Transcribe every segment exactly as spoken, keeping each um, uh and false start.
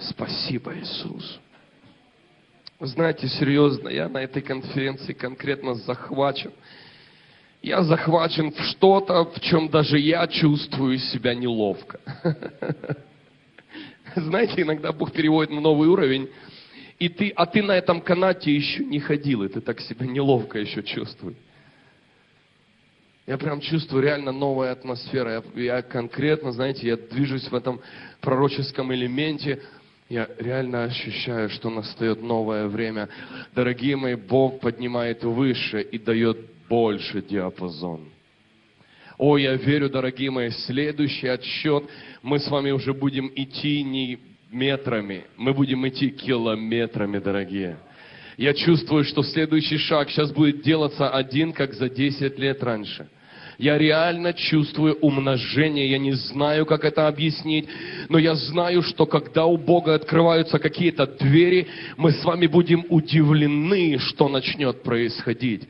Спасибо, Иисус. Знаете, серьезно, я на этой конференции конкретно захвачен. Я захвачен в что-то, в чем даже я чувствую себя неловко. Знаете, иногда Бог переводит на новый уровень, и ты, а ты на этом канате еще не ходил, и ты так себя неловко еще чувствуешь. Я прям чувствую реально новая атмосфера. Я, я конкретно, знаете, я движусь в этом пророческом элементе. Я реально ощущаю, что настает новое время. Дорогие мои, Бог поднимает выше и дает больше диапазон. О, я верю, дорогие мои, следующий отсчет, мы с вами уже будем идти не метрами, мы будем идти километрами, дорогие. Я чувствую, что следующий шаг сейчас будет делаться один, как за десять лет раньше. Я реально чувствую умножение, я не знаю, как это объяснить, но я знаю, что когда у Бога открываются какие-то двери, мы с вами будем удивлены, что начнет происходить.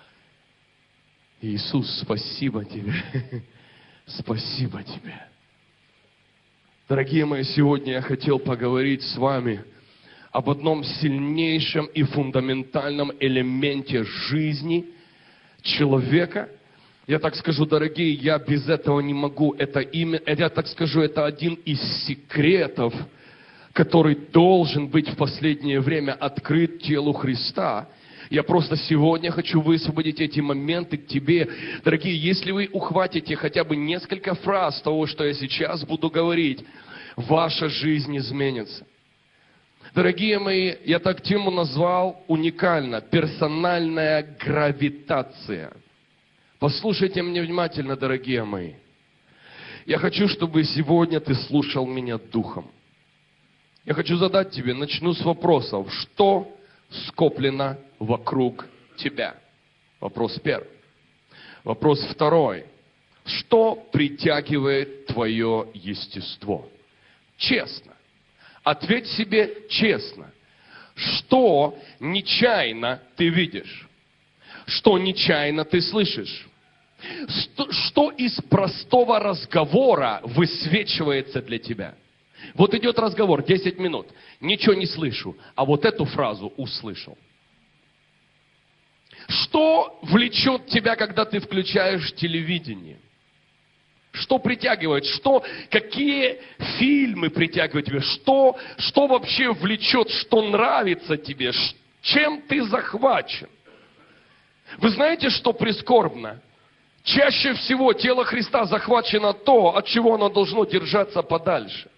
Иисус, спасибо Тебе. Спасибо Тебе. Дорогие мои, сегодня я хотел поговорить с вами об одном сильнейшем и фундаментальном элементе жизни человека. Я так скажу, дорогие, я без этого не могу. Это имя, я так скажу, это один из секретов, который должен быть в последнее время открыт телу Христа. Я просто сегодня хочу высвободить эти моменты к тебе. Дорогие, если вы ухватите хотя бы несколько фраз того, что я сейчас буду говорить, ваша жизнь изменится. Дорогие мои, я так тему назвал уникально. Персональная гравитация. Послушайте меня внимательно, дорогие мои. Я хочу, чтобы сегодня ты слушал меня духом. Я хочу задать тебе, начну с вопросов. Что скоплено вокруг тебя? Вопрос первый. Вопрос второй. Что притягивает твое естество? Честно. Ответь себе честно. Что нечаянно ты видишь? Что нечаянно ты слышишь? Что, что из простого разговора высвечивается для тебя? Вот идет разговор, десять минут, ничего не слышу, а вот эту фразу услышал. Что влечет тебя, когда ты включаешь телевидение? Что притягивает? Что, какие фильмы притягивают тебя? Что, что вообще влечет, что нравится тебе? Чем ты захвачен? Вы знаете, что прискорбно? Чаще всего тело Христа захвачено то, от чего оно должно держаться подальше.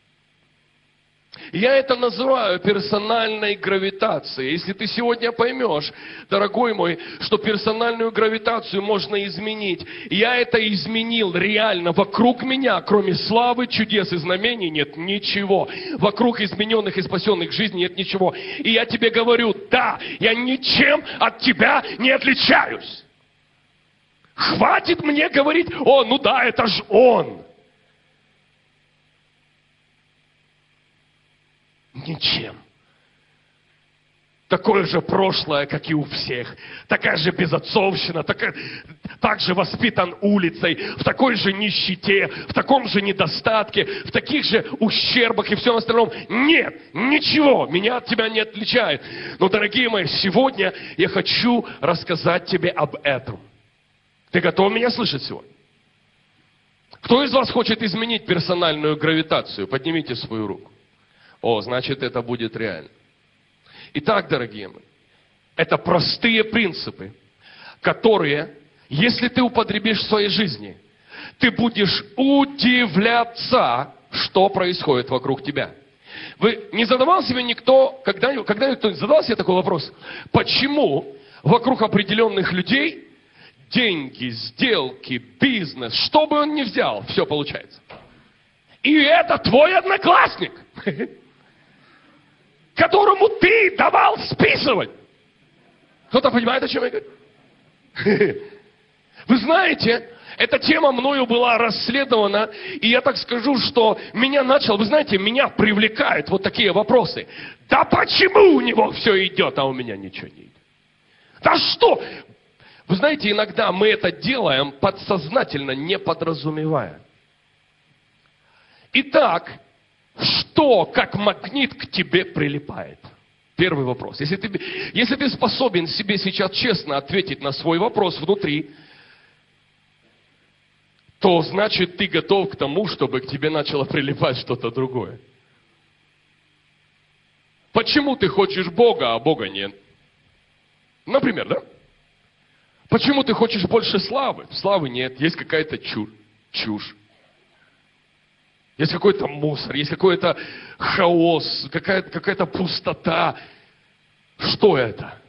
Я это называю персональной гравитацией. Если ты сегодня поймешь, дорогой мой, что персональную гравитацию можно изменить, я это изменил реально. Вокруг меня, кроме славы, чудес и знамений, нет ничего. Вокруг измененных и спасенных жизней нет ничего. И я тебе говорю, да, я ничем от тебя не отличаюсь. Хватит мне говорить, о, ну да, это ж он. Ничем. Такое же прошлое, как и у всех. Такая же безотцовщина, такая, так же воспитан улицей, в такой же нищете, в таком же недостатке, в таких же ущербах и всем остальном. Нет, ничего меня от тебя не отличает. Но, дорогие мои, сегодня я хочу рассказать тебе об этом. Ты готов меня слышать сегодня? Кто из вас хочет изменить персональную гравитацию? Поднимите свою руку. О, значит, это будет реально. Итак, дорогие мои, это простые принципы, которые, если ты употребишь в своей жизни, ты будешь удивляться, что происходит вокруг тебя. Вы не задавал себе никто, когда, когда кто-нибудь задал себе такой вопрос, почему вокруг определенных людей деньги, сделки, бизнес, что бы он ни взял, все получается. И это твой одноклассник, которому ты давал списывать. Кто-то понимает, о чем я говорю? Вы знаете, эта тема мною была расследована, и я так скажу, что меня начал, вы знаете, меня привлекают вот такие вопросы. Да почему у него все идет, а у меня ничего не идет? Да что? Вы знаете, иногда мы это делаем подсознательно, не подразумевая. Итак, что что как магнит к тебе прилипает? Первый вопрос. Если ты, если ты способен себе сейчас честно ответить на свой вопрос внутри, то значит ты готов к тому, чтобы к тебе начало прилипать что-то другое. Почему ты хочешь Бога, а Бога нет? Например, да? Почему ты хочешь больше славы? Славы нет, есть какая-то чушь. чушь. Есть какой-то мусор, есть какой-то хаос, какая-то, какая-то пустота. Что это?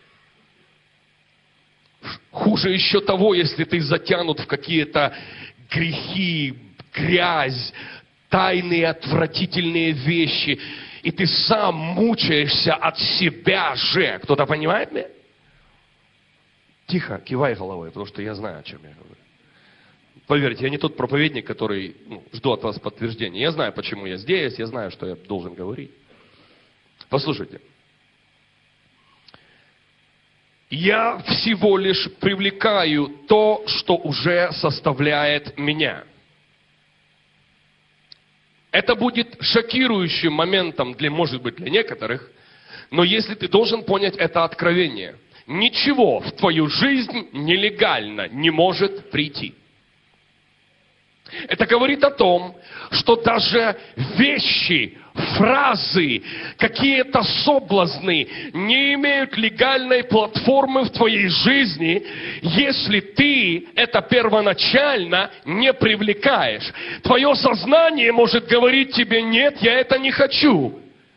Хуже еще того, если ты затянут в какие-то грехи, грязь, тайные отвратительные вещи, и ты сам мучаешься от себя же. Кто-то понимает меня? Тихо, кивай головой, потому что я знаю, о чем я говорю. Поверьте, я не тот проповедник, который ну, жду от вас подтверждения. Я знаю, почему я здесь, я знаю, что я должен говорить. Послушайте. Я всего лишь привлекаю то, что уже составляет меня. Это будет шокирующим моментом, для, может быть, для некоторых, но если ты должен понять это откровение, ничего в твою жизнь нелегально не может прийти. Это говорит о том, что даже вещи, фразы, какие-то соблазны не имеют легальной платформы в твоей жизни, если ты это первоначально не привлекаешь. Твое сознание может говорить тебе: нет, я это не хочу.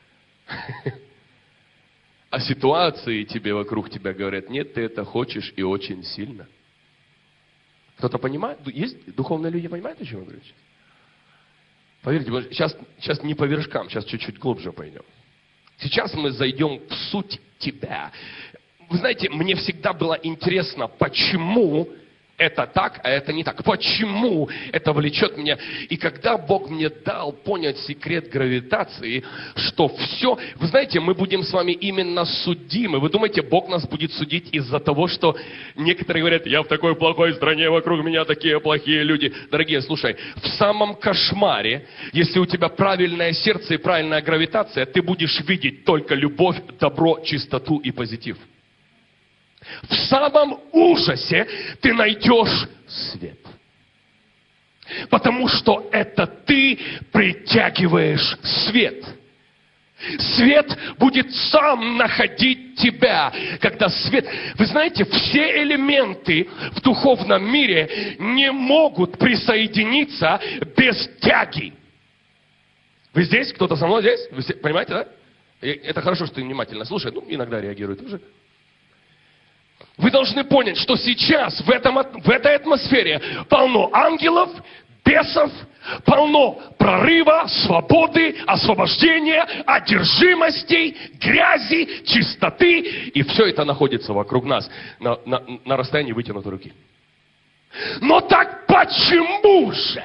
А ситуации тебе вокруг тебя говорят: нет, ты это хочешь и очень сильно. Кто-то понимает? Есть духовные люди, понимают, о чем я говорю сейчас? Поверьте, сейчас, сейчас не по вершкам, сейчас чуть-чуть глубже пойдем. Сейчас мы зайдем в суть тебя. Вы знаете, мне всегда было интересно, почему это так, а это не так. Почему это влечет меня? И когда Бог мне дал понять секрет гравитации, что все... Вы знаете, мы будем с вами именно судимы. Вы думаете, Бог нас будет судить из-за того, что некоторые говорят: я в такой плохой стране, вокруг меня такие плохие люди. Дорогие, слушай, в самом кошмаре, если у тебя правильное сердце и правильная гравитация, ты будешь видеть только любовь, добро, чистоту и позитив. В самом ужасе ты найдешь свет. Потому что это ты притягиваешь свет. Свет будет сам находить тебя, когда свет... Вы знаете, все элементы в духовном мире не могут присоединиться без тяги. Вы здесь? Кто-то со мной здесь? Вы понимаете, да? Это хорошо, что ты внимательно слушаешь. Ну, иногда реагирует тоже. Вы должны понять, что сейчас в, этом, в этой атмосфере полно ангелов, бесов, полно прорыва, свободы, освобождения, одержимостей, грязи, чистоты. И все это находится вокруг нас на, на, на расстоянии вытянутой руки. Но так почему же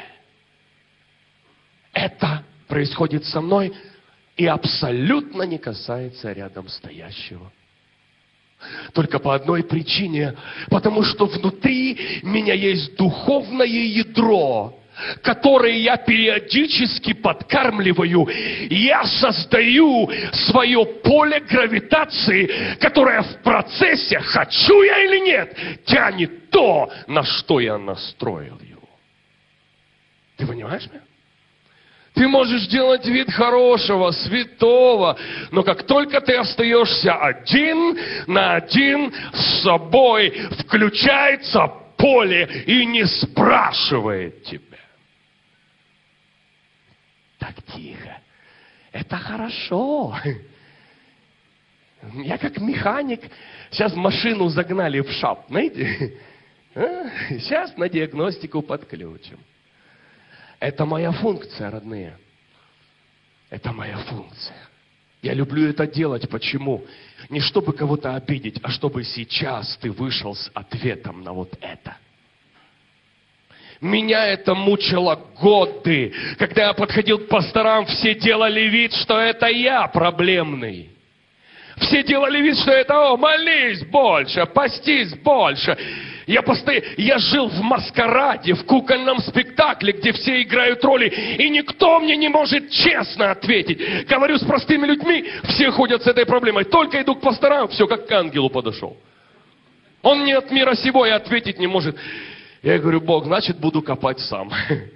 это происходит со мной и абсолютно не касается рядом стоящего? Только по одной причине. Потому что внутри меня есть духовное ядро, которое я периодически подкармливаю. Я создаю свое поле гравитации, которое в процессе, хочу я или нет, тянет то, на что я настроил его. Ты понимаешь меня? Ты можешь делать вид хорошего, святого, но как только ты остаешься один на один с собой, включается поле и не спрашивает тебя. Так тихо. Это хорошо. Я как механик. Сейчас машину загнали в шап, знаете? Сейчас на диагностику подключим. Это моя функция, родные. Это моя функция. Я люблю это делать. Почему? Не чтобы кого-то обидеть, а чтобы сейчас ты вышел с ответом на вот это. Меня это мучило годы. Когда я подходил к пасторам, все делали вид, что это я проблемный. Все делали вид, что это: о, молись больше, постись больше. Я постоянно, я жил в маскараде, в кукольном спектакле, где все играют роли, и никто мне не может честно ответить. Говорю с простыми людьми, все ходят с этой проблемой. Только иду к пасторам, все, как к ангелу подошел. Он мне от мира сего и ответить не может. Я говорю: Бог, значит, буду копать сам.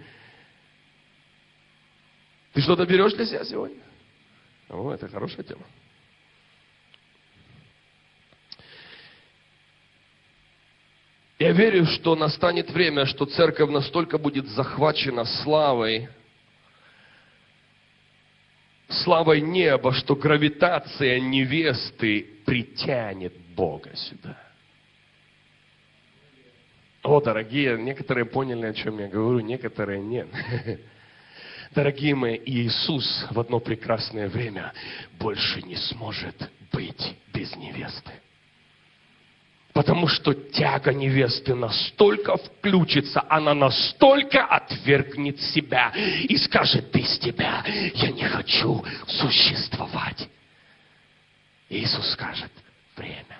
Ты что-то берешь для себя сегодня? О, это хорошая тема. Я верю, что настанет время, что церковь настолько будет захвачена славой, славой неба, что гравитация невесты притянет Бога сюда. О, дорогие, некоторые поняли, о чем я говорю, некоторые нет. Дорогие мои, Иисус в одно прекрасное время больше не сможет быть без невесты. Потому что тяга невесты настолько включится, она настолько отвергнет себя и скажет: без тебя я не хочу существовать. Иисус скажет: время.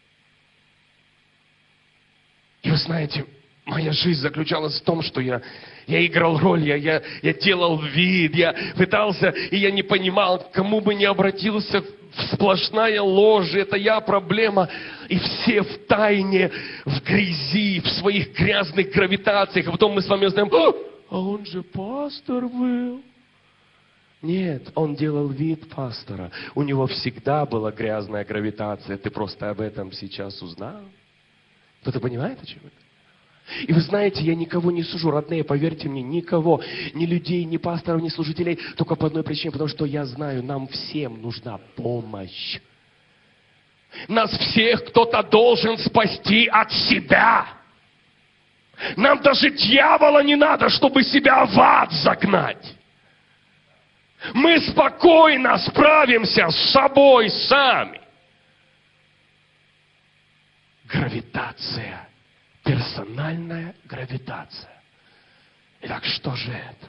И вы знаете, моя жизнь заключалась в том, что я, я играл роль, я, я, я делал вид, я пытался, и я не понимал, к кому бы ни обратился, сплошная ложь, это я проблема. И все в тайне, в грязи, в своих грязных гравитациях. А потом мы с вами знаем: а он же пастор был. Нет, он делал вид пастора. У него всегда была грязная гравитация. Ты просто об этом сейчас узнал. Кто-то понимает, о чем это? И вы знаете, я никого не сужу, родные, поверьте мне, никого, ни людей, ни пасторов, ни служителей, только по одной причине, потому что я знаю, нам всем нужна помощь. Нас всех кто-то должен спасти от себя. Нам даже дьявола не надо, чтобы себя в ад загнать. Мы спокойно справимся с собой сами. Гравитация. Персональная гравитация. Итак, что же это?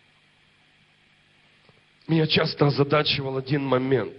Меня часто озадачивал один момент.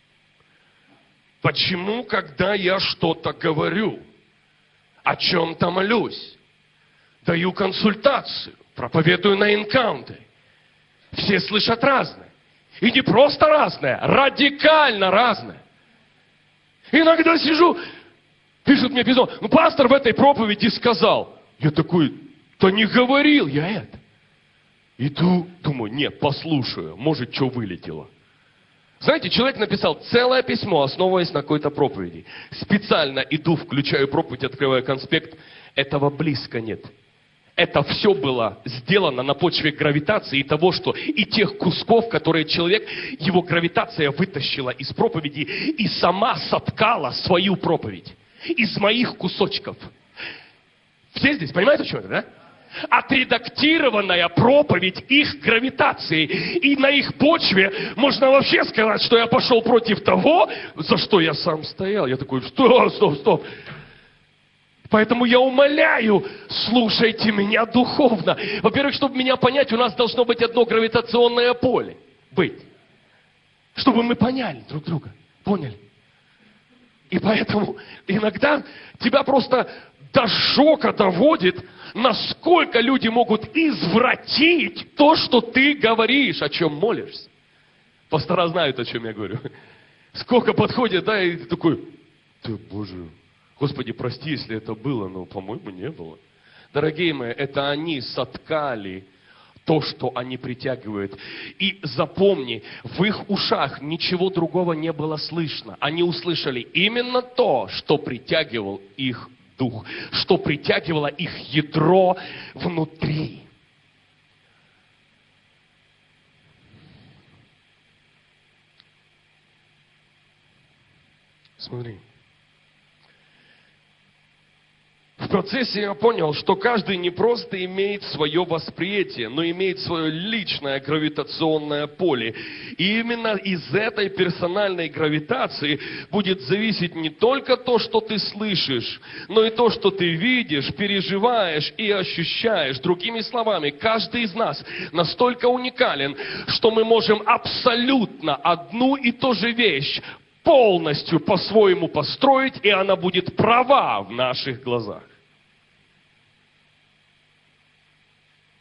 Почему, когда я что-то говорю, о чем-то молюсь, даю консультацию, проповедую на энкаунтере, все слышат разное. И не просто разное, радикально разное. Иногда сижу, пишут мне письмо: ну, пастор в этой проповеди сказал. Я такой: да не говорил я это. Иду, думаю: нет, послушаю, может, что вылетело. Знаете, человек написал целое письмо, основываясь на какой-то проповеди. Специально иду, включаю проповедь, открываю конспект. Этого близко нет. Это все было сделано на почве гравитации и того, что и тех кусков, которые человек, его гравитация вытащила из проповеди и сама соткала свою проповедь. Из моих кусочков. Все здесь понимаете, о чем это, да? Отредактированная проповедь их гравитации. И на их почве можно вообще сказать, что я пошел против того, за что я сам стоял. Я такой: стоп, стоп, стоп. Поэтому я умоляю, слушайте меня духовно. Во-первых, чтобы меня понять, у нас должно быть одно гравитационное поле. Быть. Чтобы мы поняли друг друга. Поняли? И поэтому иногда тебя просто до шока доводит, насколько люди могут извратить то, что ты говоришь, о чем молишься. Пастора знают, о чем я говорю. Сколько подходит, да, и ты такой: ты, Боже, Господи, прости, если это было, но, по-моему, не было. Дорогие мои, это они соткали то, что они притягивают. И запомни, в их ушах ничего другого не было слышно. Они услышали именно то, что притягивал их дух, что притягивало их ядро внутри. Смотри. В процессе я понял, что каждый не просто имеет свое восприятие, но имеет свое личное гравитационное поле. И именно из этой персональной гравитации будет зависеть не только то, что ты слышишь, но и то, что ты видишь, переживаешь и ощущаешь. Другими словами, каждый из нас настолько уникален, что мы можем абсолютно одну и ту же вещь полностью по-своему построить, и она будет права в наших глазах.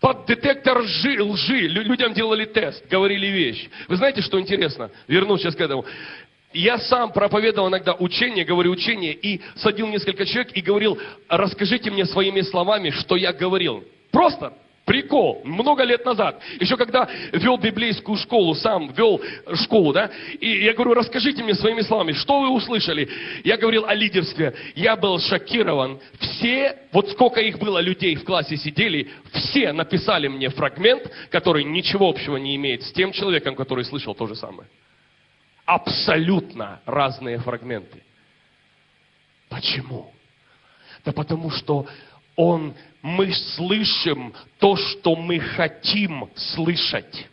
Под детектор лжи, лжи людям делали тест, говорили вещь. Вы знаете, что интересно? Вернусь сейчас к этому. Я сам проповедовал иногда учение, говорю учение, и садил несколько человек и говорил, расскажите мне своими словами, что я говорил. Просто прикол. Много лет назад. Еще когда вел библейскую школу, сам вел школу, да, и я говорю, расскажите мне своими словами, что вы услышали. Я говорил о лидерстве. Я был шокирован. Все, вот сколько их было людей в классе сидели, все написали мне фрагмент, который ничего общего не имеет с тем человеком, который слышал то же самое. Абсолютно разные фрагменты. Почему? Да потому что он, мы слышим то, что мы хотим слышать.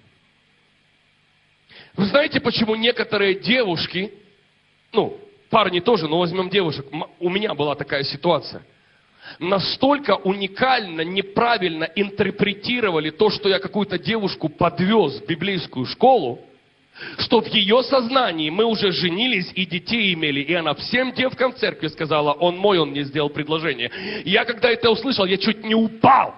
Вы знаете, почему некоторые девушки, ну, парни тоже, но возьмем девушек, у меня была такая ситуация, настолько уникально, неправильно интерпретировали то, что я какую-то девушку подвез в библейскую школу, что в ее сознании мы уже женились и детей имели, и она всем девкам в церкви сказала, он мой, он мне сделал предложение. Я когда это услышал, я чуть не упал.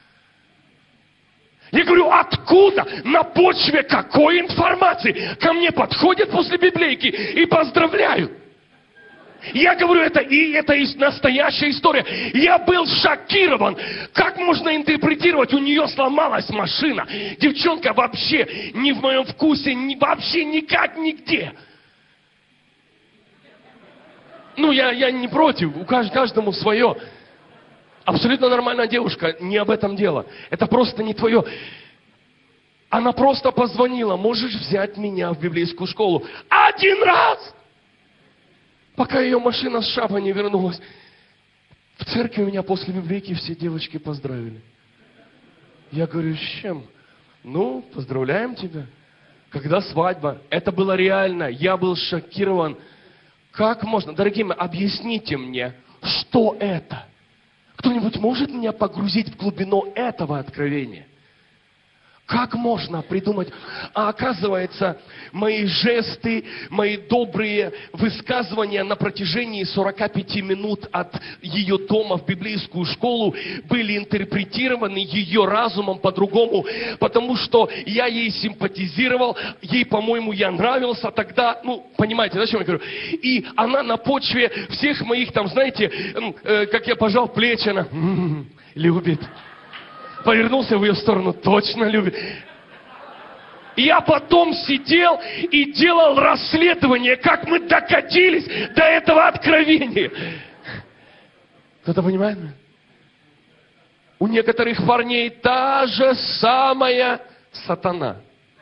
Я говорю, откуда, на почве какой информации ко мне подходят после библейки и поздравляют? Я говорю, это и это и настоящая история. Я был шокирован. Как можно интерпретировать? У нее сломалась машина. Девчонка вообще не в моем вкусе, не, вообще никак, нигде. Ну, я, я не против, у кажд, каждому свое. Абсолютно нормальная девушка, не об этом дело. Это просто не твое. Она просто позвонила, можешь взять меня в библейскую школу? Один раз! Пока ее машина с шапой не вернулась. В церкви меня после библейки все девочки поздравили. Я говорю, с чем? Ну, поздравляем тебя. Когда свадьба? Это было реально. Я был шокирован. Как можно? Дорогие мои, объясните мне, что это? Кто-нибудь может меня погрузить в глубину этого откровения? Как можно придумать? А оказывается, мои жесты, мои добрые высказывания на протяжении сорока пяти минут от ее дома в библейскую школу были интерпретированы ее разумом по-другому, потому что я ей симпатизировал, ей, по-моему, я нравился тогда, ну, понимаете, о чем я говорю? И она на почве всех моих, там, знаете, э, как я пожал плечи, она м-м, любит. Повернулся в ее сторону, точно любит. Я потом сидел и делал расследование, как мы докатились до этого откровения. Кто-то понимает? У некоторых парней та же самая сатана.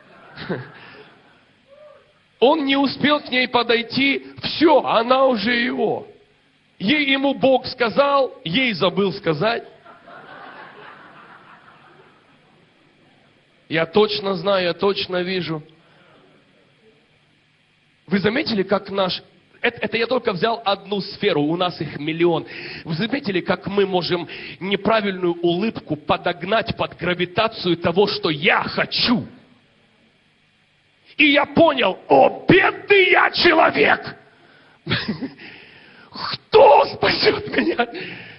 Он не успел к ней подойти, все, она уже его. Ей ему Бог сказал, ей забыл сказать. Я точно знаю, я точно вижу. Вы заметили, как наш... Это, это я только взял одну сферу, у нас их миллион. Вы заметили, как мы можем неправильную улыбку подогнать под гравитацию того, что я хочу? И я понял, о, бедный я человек! Кто спасет меня?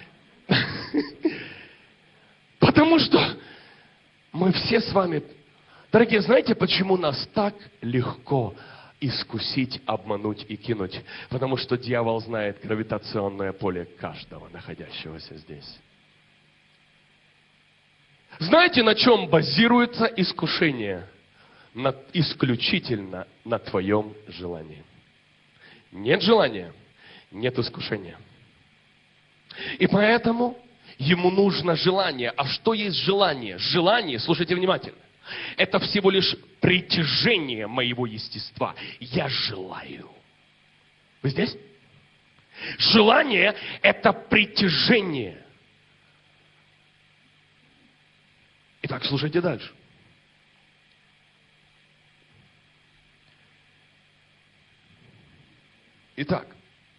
Потому что... Мы все с вами, дорогие, знаете, почему нас так легко искусить, обмануть и кинуть? Потому что дьявол знает гравитационное поле каждого находящегося здесь. Знаете, на чем базируется искушение? На, исключительно на твоем желании. Нет желания, нет искушения. И поэтому... Ему нужно желание. А что есть желание? Желание, слушайте внимательно, это всего лишь притяжение моего естества. Я желаю. Вы здесь? Желание – это притяжение. Итак, слушайте дальше. Итак,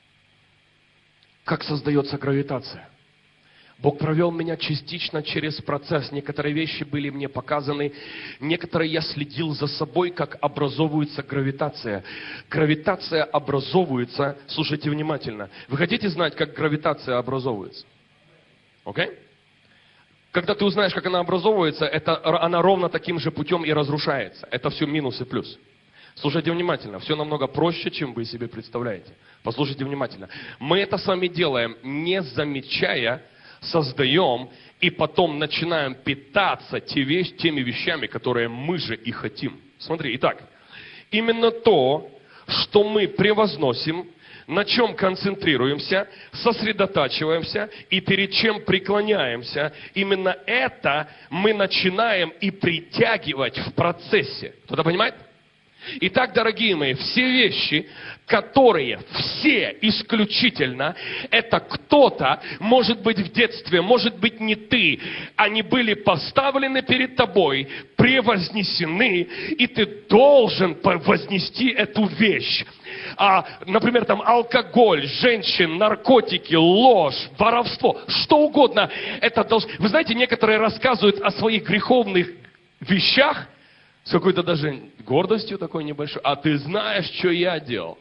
как создается гравитация? Бог провел меня частично через процесс. Некоторые вещи были мне показаны. Некоторые я следил за собой, как образовывается гравитация. Гравитация образовывается, слушайте внимательно. Вы хотите знать, как гравитация образовывается? Окей? Когда ты узнаешь, как она образовывается, это, она ровно таким же путем и разрушается. Это все минус и плюс. Слушайте внимательно. Все намного проще, чем вы себе представляете. Послушайте внимательно. Мы это с вами делаем, не замечая, создаем и потом начинаем питаться теми вещами, которые мы же и хотим. Смотри, итак, именно то, что мы превозносим, на чем концентрируемся, сосредотачиваемся и перед чем преклоняемся, именно это мы начинаем и притягивать в процессе. Кто-то понимает? Итак, дорогие мои, все вещи, которые все исключительно, это кто-то, может быть в детстве, может быть не ты, они были поставлены перед тобой, превознесены, и ты должен вознести эту вещь. А, например, там алкоголь, женщин, наркотики, ложь, воровство, что угодно. Это должно... Вы знаете, некоторые рассказывают о своих греховных вещах, с какой-то даже гордостью такой небольшой. А ты знаешь, что я делал?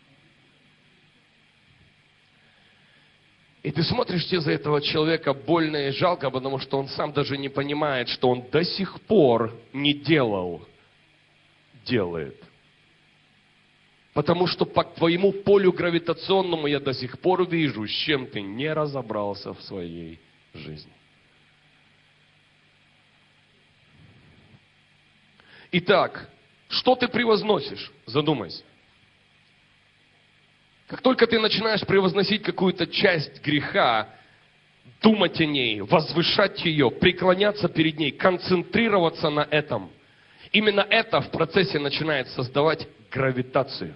И ты смотришь тебе за этого человека больно и жалко, потому что он сам даже не понимает, что он до сих пор не делал, делает. Потому что по твоему полю гравитационному я до сих пор вижу, с чем ты не разобрался в своей жизни. Итак, что ты превозносишь? Задумайся. Как только ты начинаешь превозносить какую-то часть греха, думать о ней, возвышать ее, преклоняться перед ней, концентрироваться на этом, именно это в процессе начинает создавать гравитацию.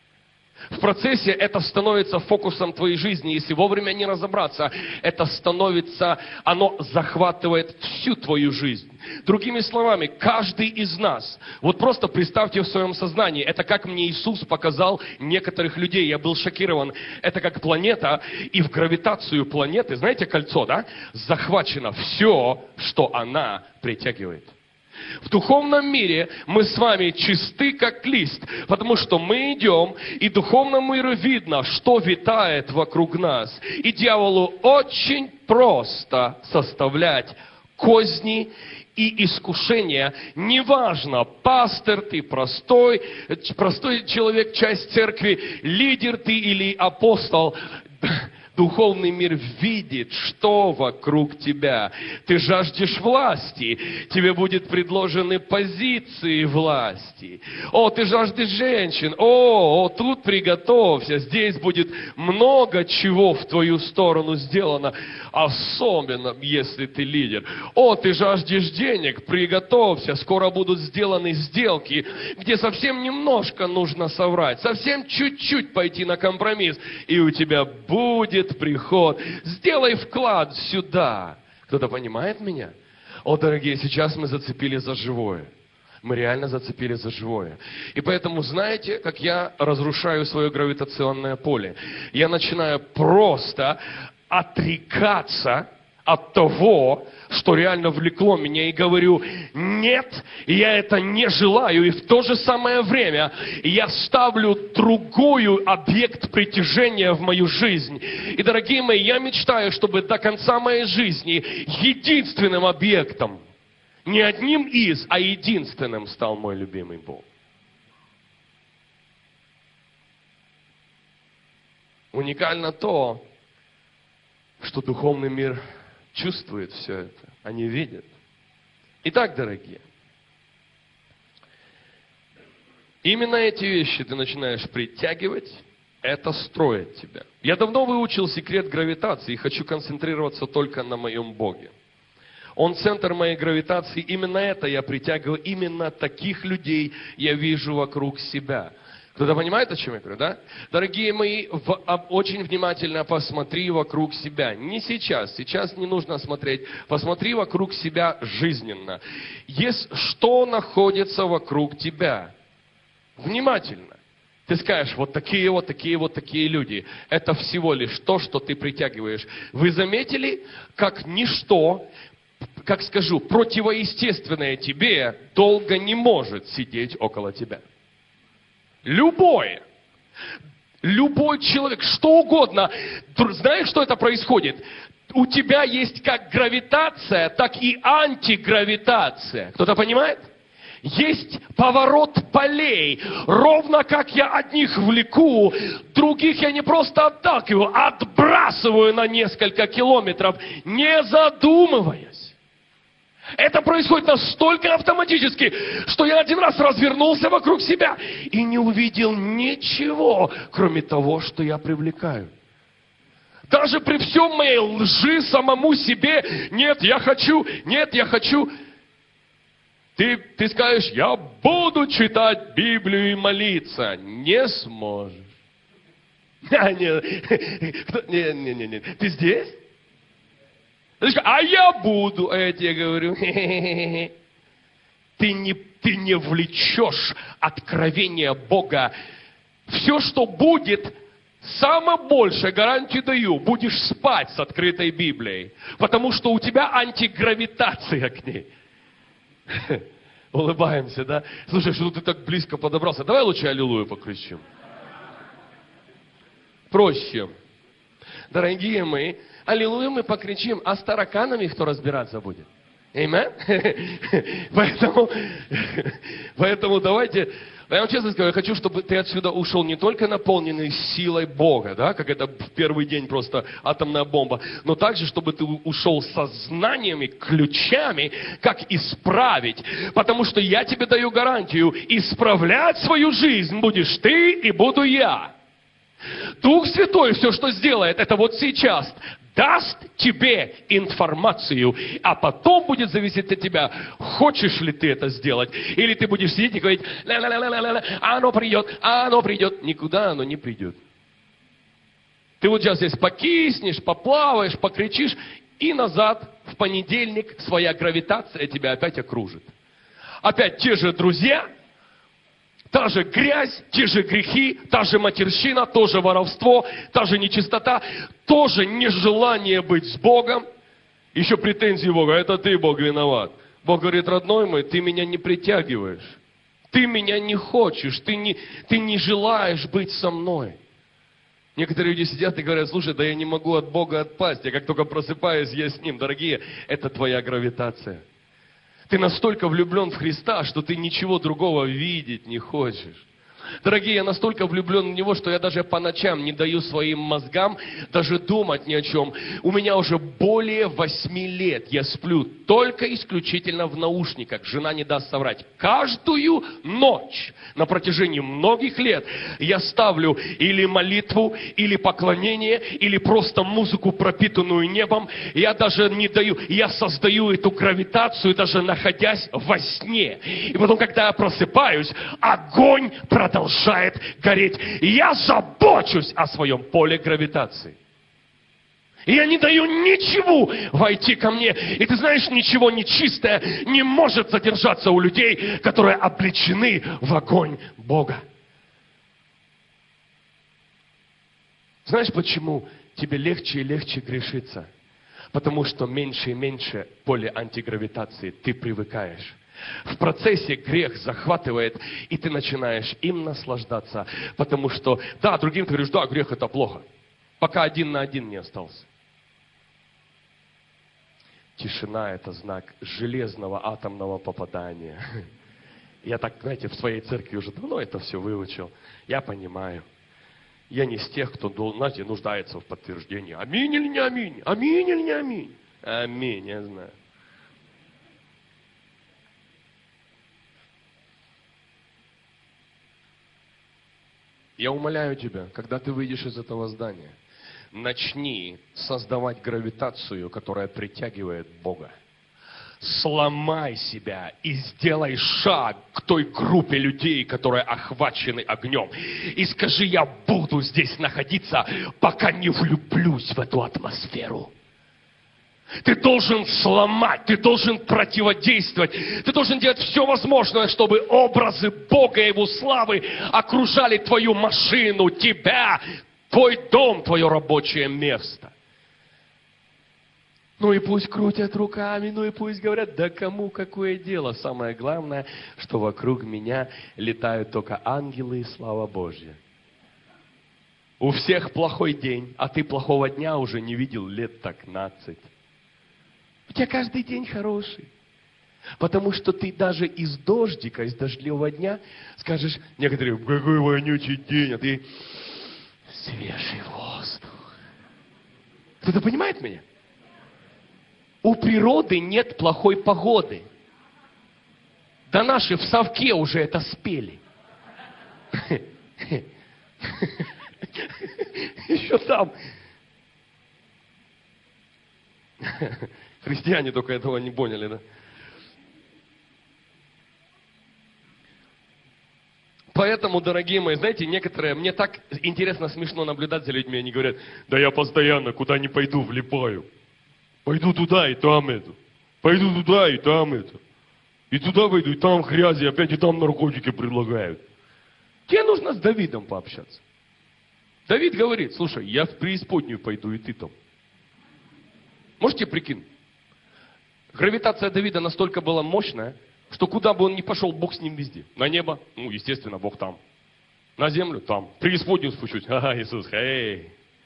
В процессе это становится фокусом твоей жизни. Если вовремя не разобраться, это становится, оно захватывает всю твою жизнь. Другими словами, каждый из нас, вот просто представьте в своем сознании, это как мне Иисус показал некоторых людей, я был шокирован. Это как планета, и в гравитацию планеты, знаете, кольцо, да, захвачено все, что она притягивает. В духовном мире мы с вами чисты, как лист, потому что мы идем, и духовному миру видно, что витает вокруг нас. И дьяволу очень просто составлять козни и искушения. Неважно, пастор ты, простой, простой человек, часть церкви, лидер ты или апостол. Духовный мир видит, что вокруг тебя. Ты жаждешь власти, тебе будут предложены позиции власти. О, ты жаждешь женщин, о, о, тут приготовься, здесь будет много чего в твою сторону сделано, особенно если ты лидер. О, ты жаждешь денег, приготовься, скоро будут сделаны сделки, где совсем немножко нужно соврать, совсем чуть-чуть пойти на компромисс, и у тебя будет приход. Сделай вклад сюда. Кто-то понимает меня? О, дорогие, сейчас мы зацепили за живое. Мы реально зацепили за живое. И поэтому, знаете, как я разрушаю свое гравитационное поле? Я начинаю просто отрекаться от того, что реально влекло меня, и говорю: нет, я это не желаю, и в то же самое время я ставлю другой объект притяжения в мою жизнь. И, дорогие мои, я мечтаю, чтобы до конца моей жизни единственным объектом, не одним из, а единственным стал мой любимый Бог. Уникально то, что духовный мир чувствует все это, они видят. Итак, дорогие, именно эти вещи ты начинаешь притягивать, это строит тебя. Я давно выучил секрет гравитации и хочу концентрироваться только на моем Боге. Он центр моей гравитации, именно это я притягиваю, именно таких людей я вижу вокруг себя. Кто-то понимает, о чем я говорю, да? Дорогие мои, в, очень внимательно посмотри вокруг себя. Не сейчас, сейчас не нужно смотреть. Посмотри вокруг себя жизненно. Есть, что находится вокруг тебя. Внимательно. Ты скажешь: вот такие вот, такие вот, такие люди. Это всего лишь то, что ты притягиваешь. Вы заметили, как ничто, как скажу, противоестественное тебе долго не может сидеть около тебя? Любое. Любой человек, что угодно. Знаешь, что это происходит? у тебя есть как гравитация, так и антигравитация. Кто-то понимает? Есть поворот полей. Ровно как я одних влеку, других я не просто отталкиваю, а отбрасываю на несколько километров, не задумываясь. Это происходит настолько автоматически, что я один раз развернулся вокруг себя и не увидел ничего, кроме того, что я привлекаю. Даже при всем моей лжи самому себе, нет, я хочу, нет, я хочу. Ты, ты скажешь, я буду читать Библию и молиться. Не сможешь. А, нет, нет, нет, нет, нет. Ты здесь? А я буду. А я тебе говорю, ты не, ты не влечешь откровение Бога. Все, что будет, самое большее, гарантию даю, будешь спать с открытой Библией. Потому что у тебя антигравитация к ней. Улыбаемся, да? Слушай, что ты так близко подобрался? Давай лучше аллилуйя покричим. Проще. Дорогие мои, аллилуйя мы покричим, а с тараканами кто разбираться будет? Аминь? Поэтому, поэтому давайте... Я вам честно скажу, я хочу, чтобы ты отсюда ушел не только наполненный силой Бога, да, как это в первый день просто атомная бомба, но также, чтобы ты ушел со знаниями, ключами, как исправить. Потому что я тебе даю гарантию, исправлять свою жизнь будешь ты и буду я. Дух Святой все, что сделает, это вот сейчас даст тебе информацию, а потом будет зависеть от тебя, хочешь ли ты это сделать, или ты будешь сидеть и говорить, ля-ля-ля-ля-ля, а оно придет, а оно придет. Никуда оно не придет. Ты вот сейчас здесь покиснешь, поплаваешь, покричишь, и назад в понедельник своя гравитация тебя опять окружит. Опять те же друзья, та же грязь, те же грехи, та же матерщина, то же воровство, та же нечистота, тоже нежелание быть с Богом. Еще претензии Бога, это ты, Бог, виноват. Бог говорит, родной мой, ты меня не притягиваешь. Ты меня не хочешь, ты не, ты не желаешь быть со мной. Некоторые люди сидят и говорят, слушай, да я не могу от Бога отпасть. Я как только просыпаюсь, я с Ним. Дорогие, это твоя гравитация. Ты настолько влюблен в Христа, что ты ничего другого видеть не хочешь. Дорогие, я настолько влюблен в Него, что я даже по ночам не даю своим мозгам даже думать ни о чем. У меня уже более восьми лет я сплю только исключительно в наушниках. Жена не даст соврать. Каждую ночь на протяжении многих лет я ставлю или молитву, или поклонение, или просто музыку, пропитанную небом. Я даже не даю, я создаю эту гравитацию, даже находясь во сне. И потом, когда я просыпаюсь, огонь продолжается. Продолжает гореть. И я забочусь о своем поле гравитации. И я не даю ничего войти ко мне. И ты знаешь, ничего нечистое не может задержаться у людей, которые облечены в огонь Бога. Знаешь, почему тебе легче и легче грешиться? Потому что меньше и меньше поле антигравитации ты привыкаешь. В процессе грех захватывает, и ты начинаешь им наслаждаться. Потому что, да, другим ты говоришь, да, грех это плохо. Пока один на один не остался. Тишина – это знак железного атомного попадания. Я так, знаете, в своей церкви уже давно это все выучил. Я понимаю. Я не из тех, кто, знаете, нуждается в подтверждении. Аминь или не аминь? Аминь или не аминь? Аминь, я знаю. Я умоляю тебя, когда ты выйдешь из этого здания, начни создавать гравитацию, которая притягивает Бога. Сломай себя и сделай шаг к той группе людей, которые охвачены огнем. И скажи, я буду здесь находиться, пока не влюблюсь в эту атмосферу. Ты должен сломать, ты должен противодействовать, ты должен делать все возможное, чтобы образы Бога и Его славы окружали твою машину, тебя, твой дом, твое рабочее место. Ну и пусть крутят руками, ну и пусть говорят, да кому какое дело. Самое главное, что вокруг меня летают только ангелы и слава Божья. У всех плохой день, а ты плохого дня уже не видел лет пятнадцать. У тебя каждый день хороший. Потому что ты даже из дождика, из дождливого дня скажешь, некоторые, какой вонючий день, а ты свежий воздух. Кто-то понимает меня? У природы нет плохой погоды. Да наши в совке уже это спели. Еще там. Христиане только этого не поняли, да? Поэтому, дорогие мои, знаете, некоторые, мне так интересно, смешно наблюдать за людьми, они говорят, да я постоянно куда ни пойду, влипаю. Пойду туда и там это. Пойду туда и там это. И туда пойду, и там грязи, опять и там наркотики предлагают. Тебе нужно с Давидом пообщаться. Давид говорит, слушай, я в преисподнюю пойду, и ты там. Можете прикинуть? Гравитация Давида настолько была мощная, что куда бы он ни пошел, Бог с ним везде. На небо, ну, естественно, Бог там. На землю, там. В преисподнюю спущусь. Ага, Иисус, эй.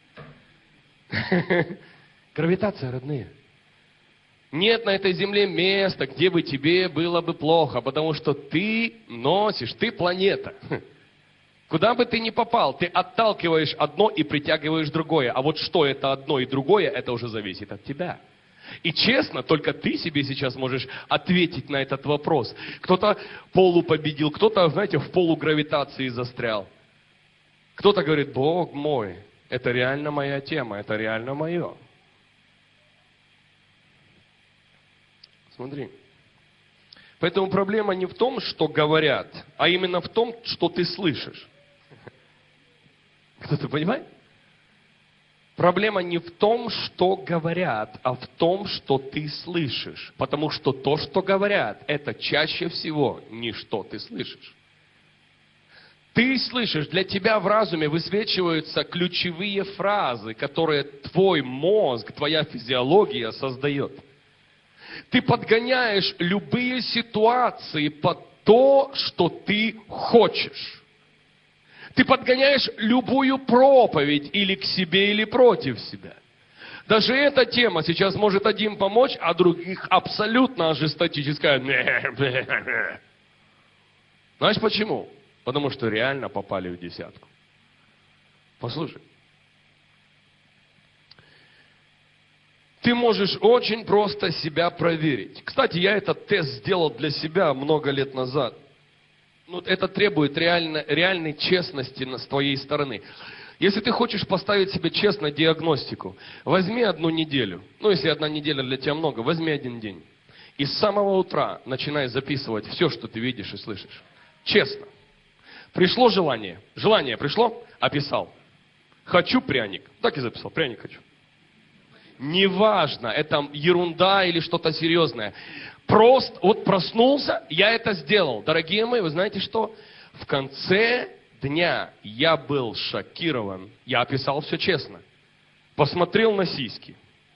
Гравитация, родные. Нет на этой земле места, где бы тебе было бы плохо, потому что ты носишь, ты планета. Куда бы ты ни попал, ты отталкиваешь одно и притягиваешь другое. А вот что это одно и другое, это уже зависит от тебя. И честно, только ты себе сейчас можешь ответить на этот вопрос. Кто-то полу победил, кто-то, знаете, в полугравитации застрял. Кто-то говорит, Бог мой, это реально моя тема, это реально мое. Смотри. Поэтому проблема не в том, что говорят, а именно в том, что ты слышишь. Кто-то понимает? Проблема не в том, что говорят, а в том, что ты слышишь. Потому что то, что говорят, это чаще всего не что ты слышишь. Ты слышишь, для тебя в разуме высвечиваются ключевые фразы, которые твой мозг, твоя физиология создает. Ты подгоняешь любые ситуации под то, что ты хочешь. Ты подгоняешь любую проповедь или к себе, или против себя. Даже эта тема сейчас может одним помочь, а других абсолютно ожесточить и сказать, знаешь почему? Потому что реально попали в десятку. Послушай. Ты можешь очень просто себя проверить. Кстати, я этот тест сделал для себя много лет назад. Ну, это требует реально, реальной честности с твоей стороны. Если ты хочешь поставить себе честно диагностику, возьми одну неделю. Ну, если одна неделя для тебя много, возьми один день. И с самого утра начинай записывать все, что ты видишь и слышишь. Честно. Пришло желание. Желание пришло? Описал. Хочу пряник. Так и записал. Пряник хочу. Неважно, это ерунда или что-то серьезное. Просто вот проснулся, я это сделал. Дорогие мои, вы знаете что? В конце дня я был шокирован. Я описал все честно. Посмотрел на сиськи.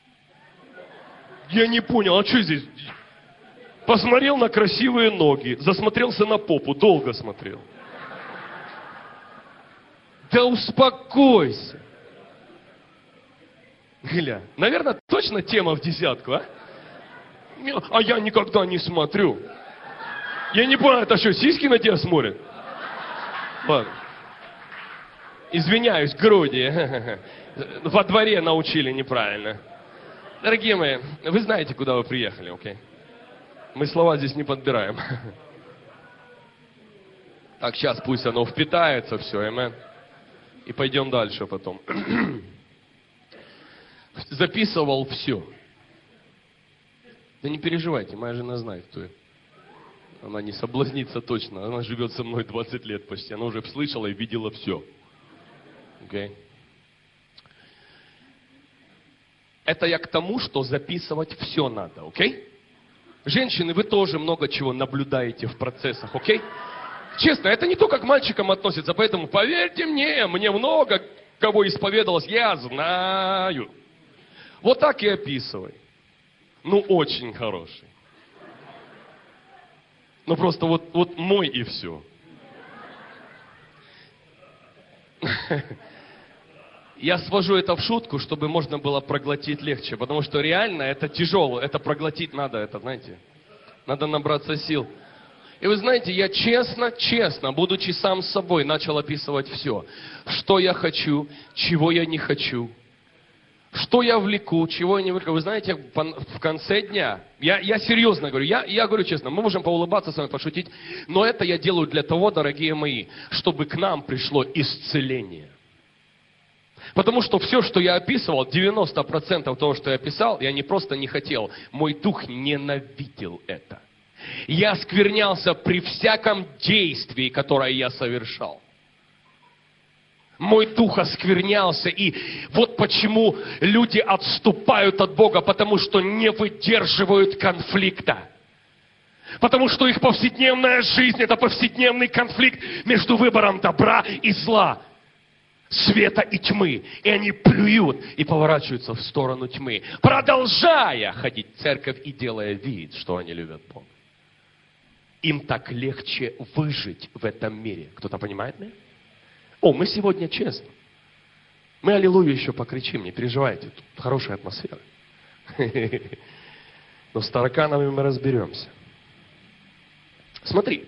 Я не понял, а что здесь? Посмотрел на красивые ноги. Засмотрелся на попу. Долго смотрел. Да успокойся. Гля, наверное, точно тема в десятку, а? А я никогда не смотрю. Я не понял, это что, сиськи на тебя смотрят? Ладно. Извиняюсь, груди. Во дворе научили неправильно. Дорогие мои, вы знаете, куда вы приехали, окей? Мы слова здесь не подбираем. Так, сейчас пусть оно впитается все, амен. И пойдем дальше потом. Записывал все. Да не переживайте, моя жена знает, кто я. Она не соблазнится точно. Она живет со мной двадцать лет почти. Она уже слышала и видела все. Okay? Это я к тому, что записывать все надо, окей? Okay? Женщины, вы тоже много чего наблюдаете в процессах, окей? Okay? Честно, это не то, как к мальчикам относится, поэтому поверьте мне, мне много кого исповедалось, я знаю. Вот так и описывай. Ну, очень хороший. Ну, просто вот, вот мой и все. Я свожу это в шутку, чтобы можно было проглотить легче, потому что реально это тяжело, это проглотить надо, это, знаете, надо набраться сил. И вы знаете, я честно, честно, будучи сам с собой, начал описывать все. Что я хочу, чего я не хочу. Что я влеку, чего я не влеку. Вы знаете, в конце дня, я, я серьезно говорю, я, я говорю честно, мы можем поулыбаться с вами, пошутить, но это я делаю для того, дорогие мои, чтобы к нам пришло исцеление. Потому что все, что я описывал, девяносто процентов того, что я писал, я не просто не хотел, мой дух ненавидел это. Я осквернялся при всяком действии, которое я совершал. Мой дух осквернялся, и вот почему люди отступают от Бога, потому что не выдерживают конфликта. Потому что их повседневная жизнь – это повседневный конфликт между выбором добра и зла, света и тьмы. И они плюют и поворачиваются в сторону тьмы, продолжая ходить в церковь и делая вид, что они любят Бога. Им так легче выжить в этом мире. Кто-то понимает меня? О, мы сегодня честно. Мы аллилуйя еще покричим, не переживайте. Тут хорошая атмосфера. Но с тараканами мы разберемся. Смотри.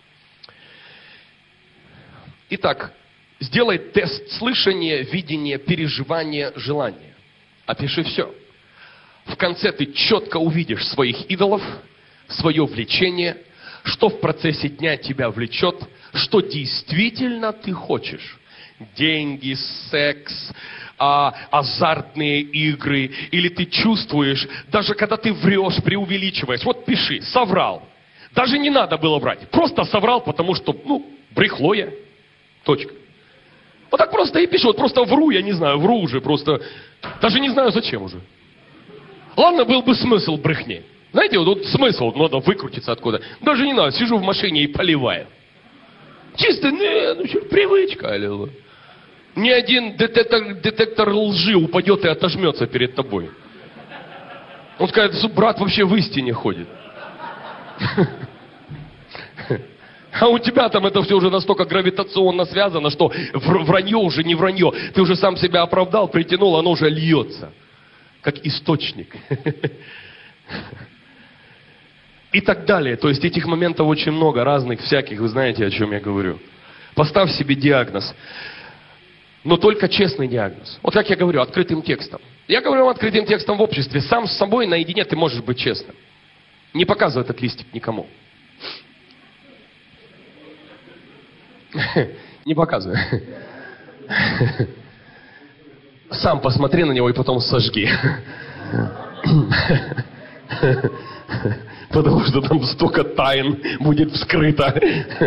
Итак, сделай тест слышания, видения, переживания, желания. Опиши все. В конце ты четко увидишь своих идолов, свое влечение, что в процессе дня тебя влечет, что действительно ты хочешь. Деньги, секс, а, азартные игры. Или ты чувствуешь, даже когда ты врешь, преувеличиваешь. Вот пиши, соврал. Даже не надо было врать. Просто соврал, потому что, ну, брехло я. Точка. Вот так просто и пишу. Вот просто вру, я не знаю, вру уже просто. Даже не знаю, зачем уже. Ладно, был бы смысл брехни. Знаете, вот, вот смысл, вот, надо выкрутиться откуда. Даже не надо, сижу в машине и поливаю. Чисто, не, ну что, привычка, аллилуйя. Ни один детектор, детектор лжи упадет и отожмется перед тобой. Он скажет, брат вообще в истине ходит. А у тебя там это все уже настолько гравитационно связано, что вранье уже не вранье. Ты уже сам себя оправдал, притянул, оно уже льется. Как источник. И так далее. То есть этих моментов очень много, разных, всяких. Вы знаете, о чем я говорю. Поставь себе диагноз. Но только честный диагноз. Вот как я говорю, открытым текстом. Я говорю вам открытым текстом в обществе. Сам с собой наедине ты можешь быть честным. Не показывай этот листик никому. Не показывай. Сам посмотри на него и потом сожги. Потому что там столько тайн будет вскрыто.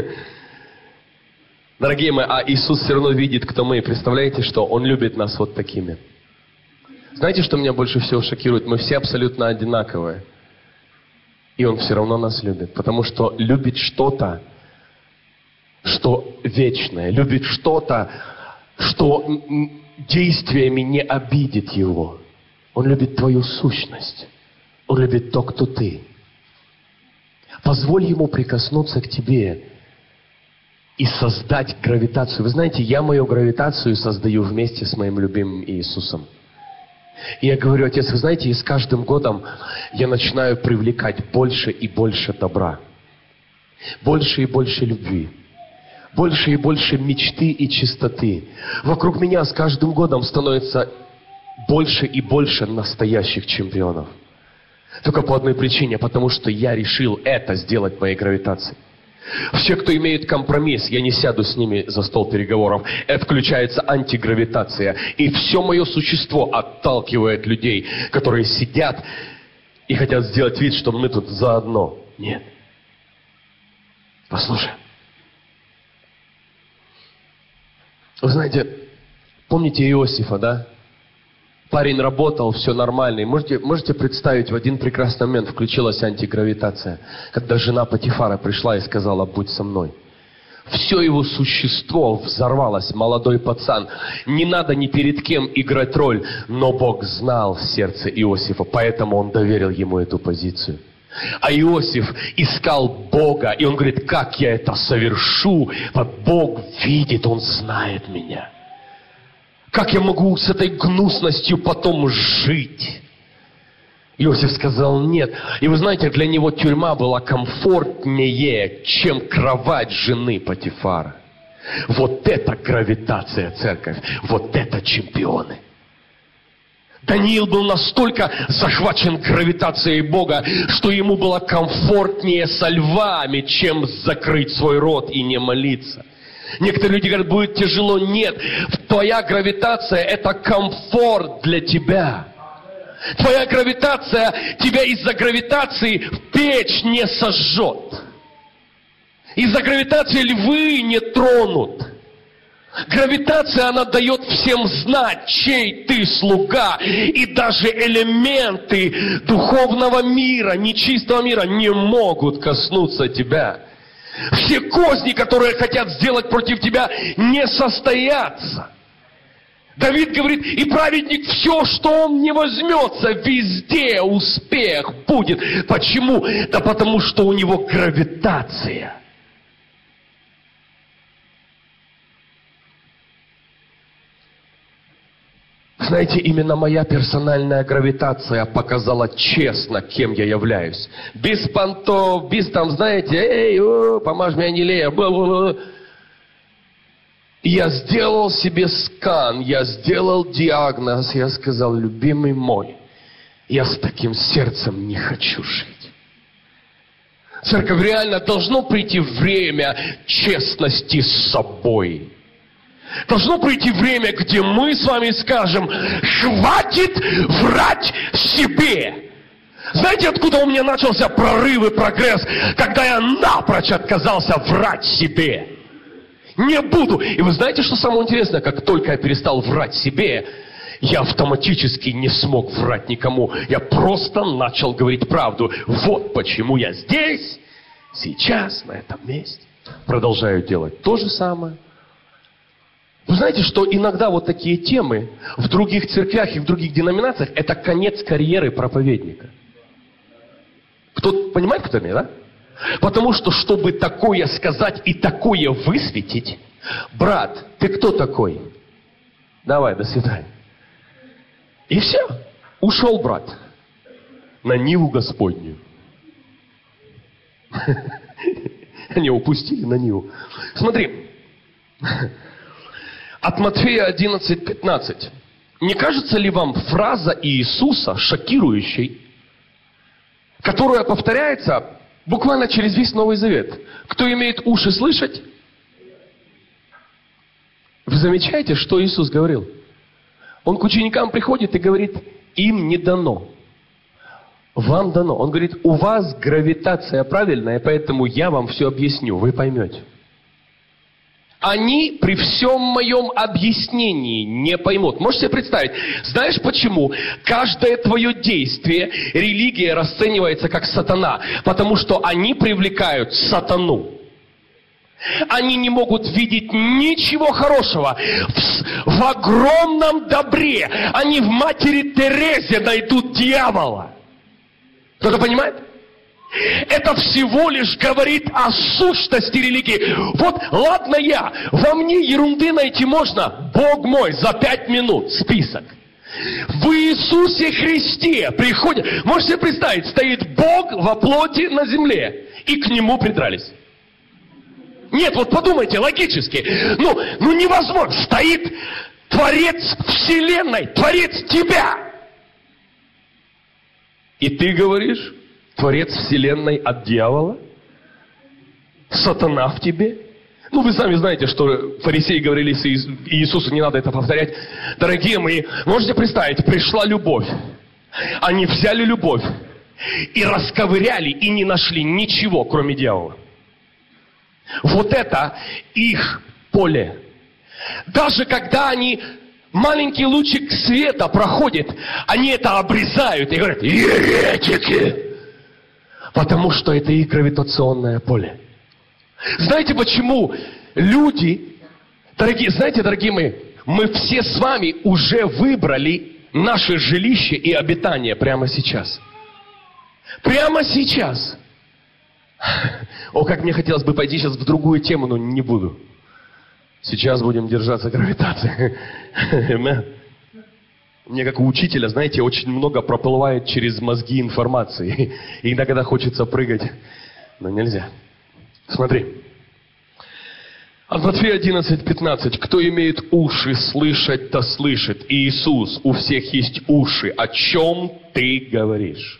Дорогие мои, а Иисус все равно видит, кто мы. Представляете, что Он любит нас вот такими. Знаете, что меня больше всего шокирует? Мы все абсолютно одинаковые. И Он все равно нас любит. Потому что любит что-то, что вечное. Любит что-то, что действиями не обидит Его. Он любит твою сущность. Он любит то, кто ты. Позволь Ему прикоснуться к тебе и создать гравитацию. Вы знаете, я мою гравитацию создаю вместе с моим любимым Иисусом. И я говорю, Отец, вы знаете, и с каждым годом я начинаю привлекать больше и больше добра. Больше и больше любви. Больше и больше мечты и чистоты. Вокруг меня с каждым годом становится больше и больше настоящих чемпионов. Только по одной причине, потому что я решил это сделать моей гравитацией. Все, кто имеет компромисс, я не сяду с ними за стол переговоров. Это включается антигравитация. И все мое существо отталкивает людей, которые сидят и хотят сделать вид, что мы тут заодно. Нет. Послушай. Вы знаете, помните Иосифа, да? Парень работал, все нормально. И можете, можете представить, в один прекрасный момент включилась антигравитация, когда жена Потифара пришла и сказала, будь со мной. Все его существо взорвалось, молодой пацан. Не надо ни перед кем играть роль, но Бог знал сердце Иосифа, поэтому Он доверил ему эту позицию. А Иосиф искал Бога, и он говорит, как я это совершу? Вот Бог видит, Он знает меня. Как я могу с этой гнусностью потом жить? Иосиф сказал нет. И вы знаете, для него тюрьма была комфортнее, чем кровать жены Потифара. Вот это гравитация, церковь. Вот это чемпионы. Даниил был настолько захвачен гравитацией Бога, что ему было комфортнее со львами, чем закрыть свой рот и не молиться. Некоторые люди говорят, будет тяжело. Нет, твоя гравитация – это комфорт для тебя. Твоя гравитация, тебя из-за гравитации в печь не сожжет. Из-за гравитации львы не тронут. Гравитация, она дает всем знать, чей ты слуга. И даже элементы духовного мира, нечистого мира не могут коснуться тебя. Все козни, которые хотят сделать против тебя, не состоятся. Давид говорит, и праведник все, что он не возьмется, везде успех будет. Почему? Да потому что у него гравитация. Знаете, именно моя персональная гравитация показала честно, кем я являюсь. Без понтов, без там, знаете, эй, о, помажь меня, не лея. Я сделал себе скан, я сделал диагноз, я сказал, любимый мой, я с таким сердцем не хочу жить. Церковь, реально должно прийти время честности с собой. Должно прийти время, где мы с вами скажем, хватит врать себе. Знаете, откуда у меня начался прорыв и прогресс? Когда я напрочь отказался врать себе. Не буду. И вы знаете, что самое интересное? Как только я перестал врать себе, я автоматически не смог врать никому. Я просто начал говорить правду. Вот почему я здесь, сейчас, на этом месте. Продолжаю делать то же самое. Вы знаете, что иногда вот такие темы в других церквях и в других деноминациях это конец карьеры проповедника. Кто понимает, кто это, да? Потому что, чтобы такое сказать и такое высветить, брат, ты кто такой? Давай, до свидания. И все. Ушел брат на Ниву Господнюю. Они упустили на Ниву. Смотри. От Матфея одиннадцать пятнадцать. Не кажется ли вам фраза Иисуса шокирующей, которая повторяется буквально через весь Новый Завет? Кто имеет уши слышать? Вы замечаете, что Иисус говорил? Он к ученикам приходит и говорит, им не дано. Вам дано. Он говорит, у вас гравитация правильная, поэтому я вам все объясню, вы поймете. Они при всем моем объяснении не поймут. Можете себе представить? Знаешь почему? Каждое твое действие, религия расценивается как сатана. Потому что они привлекают сатану. Они не могут видеть ничего хорошего в, в огромном добре. Они в матери Терезе найдут дьявола. Кто-то понимает? Это всего лишь говорит о сущности религии. Вот, ладно я, во мне ерунды найти можно. Бог мой, за пять минут список. В Иисусе Христе приходит, можете себе представить, стоит Бог во плоти на земле, и к Нему придрались. Нет, вот подумайте, логически. Ну, ну невозможно, стоит Творец Вселенной, Творец тебя. И ты говоришь... Творец Вселенной от дьявола? Сатана в тебе? Ну, вы сами знаете, что фарисеи говорили Иисусу, не надо это повторять. Дорогие мои, можете представить, пришла любовь. Они взяли любовь и расковыряли, и не нашли ничего, кроме дьявола. Вот это их поле. Даже когда они... маленький лучик света проходит, они это обрезают и говорят, еретики! Потому что это их гравитационное поле. Знаете, почему люди, дорогие, знаете, дорогие мои, мы все с вами уже выбрали наше жилище и обитание прямо сейчас. Прямо сейчас. О, как мне хотелось бы пойти сейчас в другую тему, но не буду. Сейчас будем держаться гравитации. Мне, как у учителя, знаете, очень много проплывает через мозги информации. И иногда хочется прыгать, но нельзя. Смотри. От Матфея одиннадцать пятнадцать. Кто имеет уши слышать, да слышит. Иисус, у всех есть уши. О чем ты говоришь?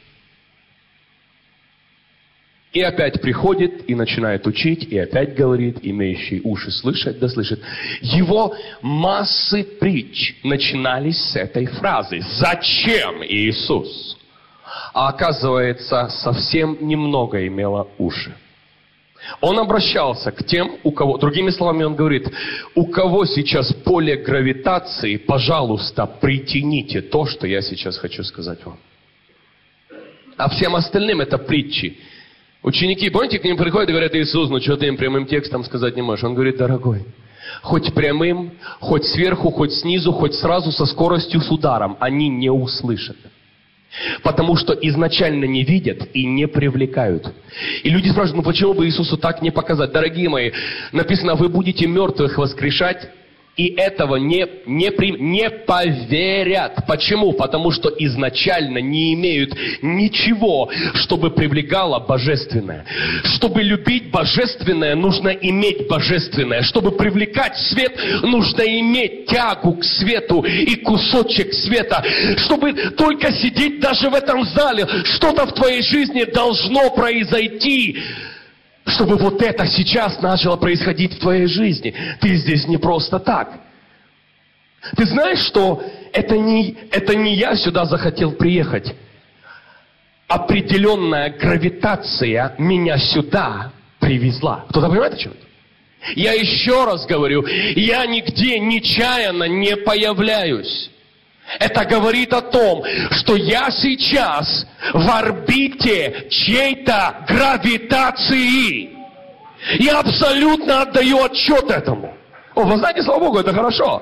И опять приходит и начинает учить, и опять говорит, имеющий уши слышать, да слышит. Его массы притч начинались с этой фразы. Зачем Иисус? А оказывается, совсем немного имело уши. Он обращался к тем, у кого, другими словами, он говорит, у кого сейчас поле гравитации, пожалуйста, притяните то, что я сейчас хочу сказать вам. А всем остальным это притчи. Ученики, помните, к ним приходят и говорят, Иисус, ну что ты им прямым текстом сказать не можешь? Он говорит, дорогой, хоть прямым, хоть сверху, хоть снизу, хоть сразу со скоростью с ударом, они не услышат. Потому что изначально не видят и не привлекают. И люди спрашивают, ну почему бы Иисусу так не показать? Дорогие мои, написано, вы будете мертвых воскрешать, и этого не, не, при, не поверят. Почему? Потому что изначально не имеют ничего, чтобы привлекало божественное. Чтобы любить божественное, нужно иметь божественное. Чтобы привлекать свет, нужно иметь тягу к свету и кусочек света. Чтобы только сидеть даже в этом зале, что-то в твоей жизни должно произойти. Чтобы вот это сейчас начало происходить в твоей жизни. Ты здесь не просто так. Ты знаешь, что это не, это не я сюда захотел приехать. Определенная гравитация меня сюда привезла. Кто-то понимает о чем это? Я еще раз говорю, я нигде нечаянно не появляюсь. Это говорит о том, что я сейчас в орбите чьей-то гравитации. Я абсолютно отдаю отчет этому. О, вы знаете, слава Богу, это хорошо.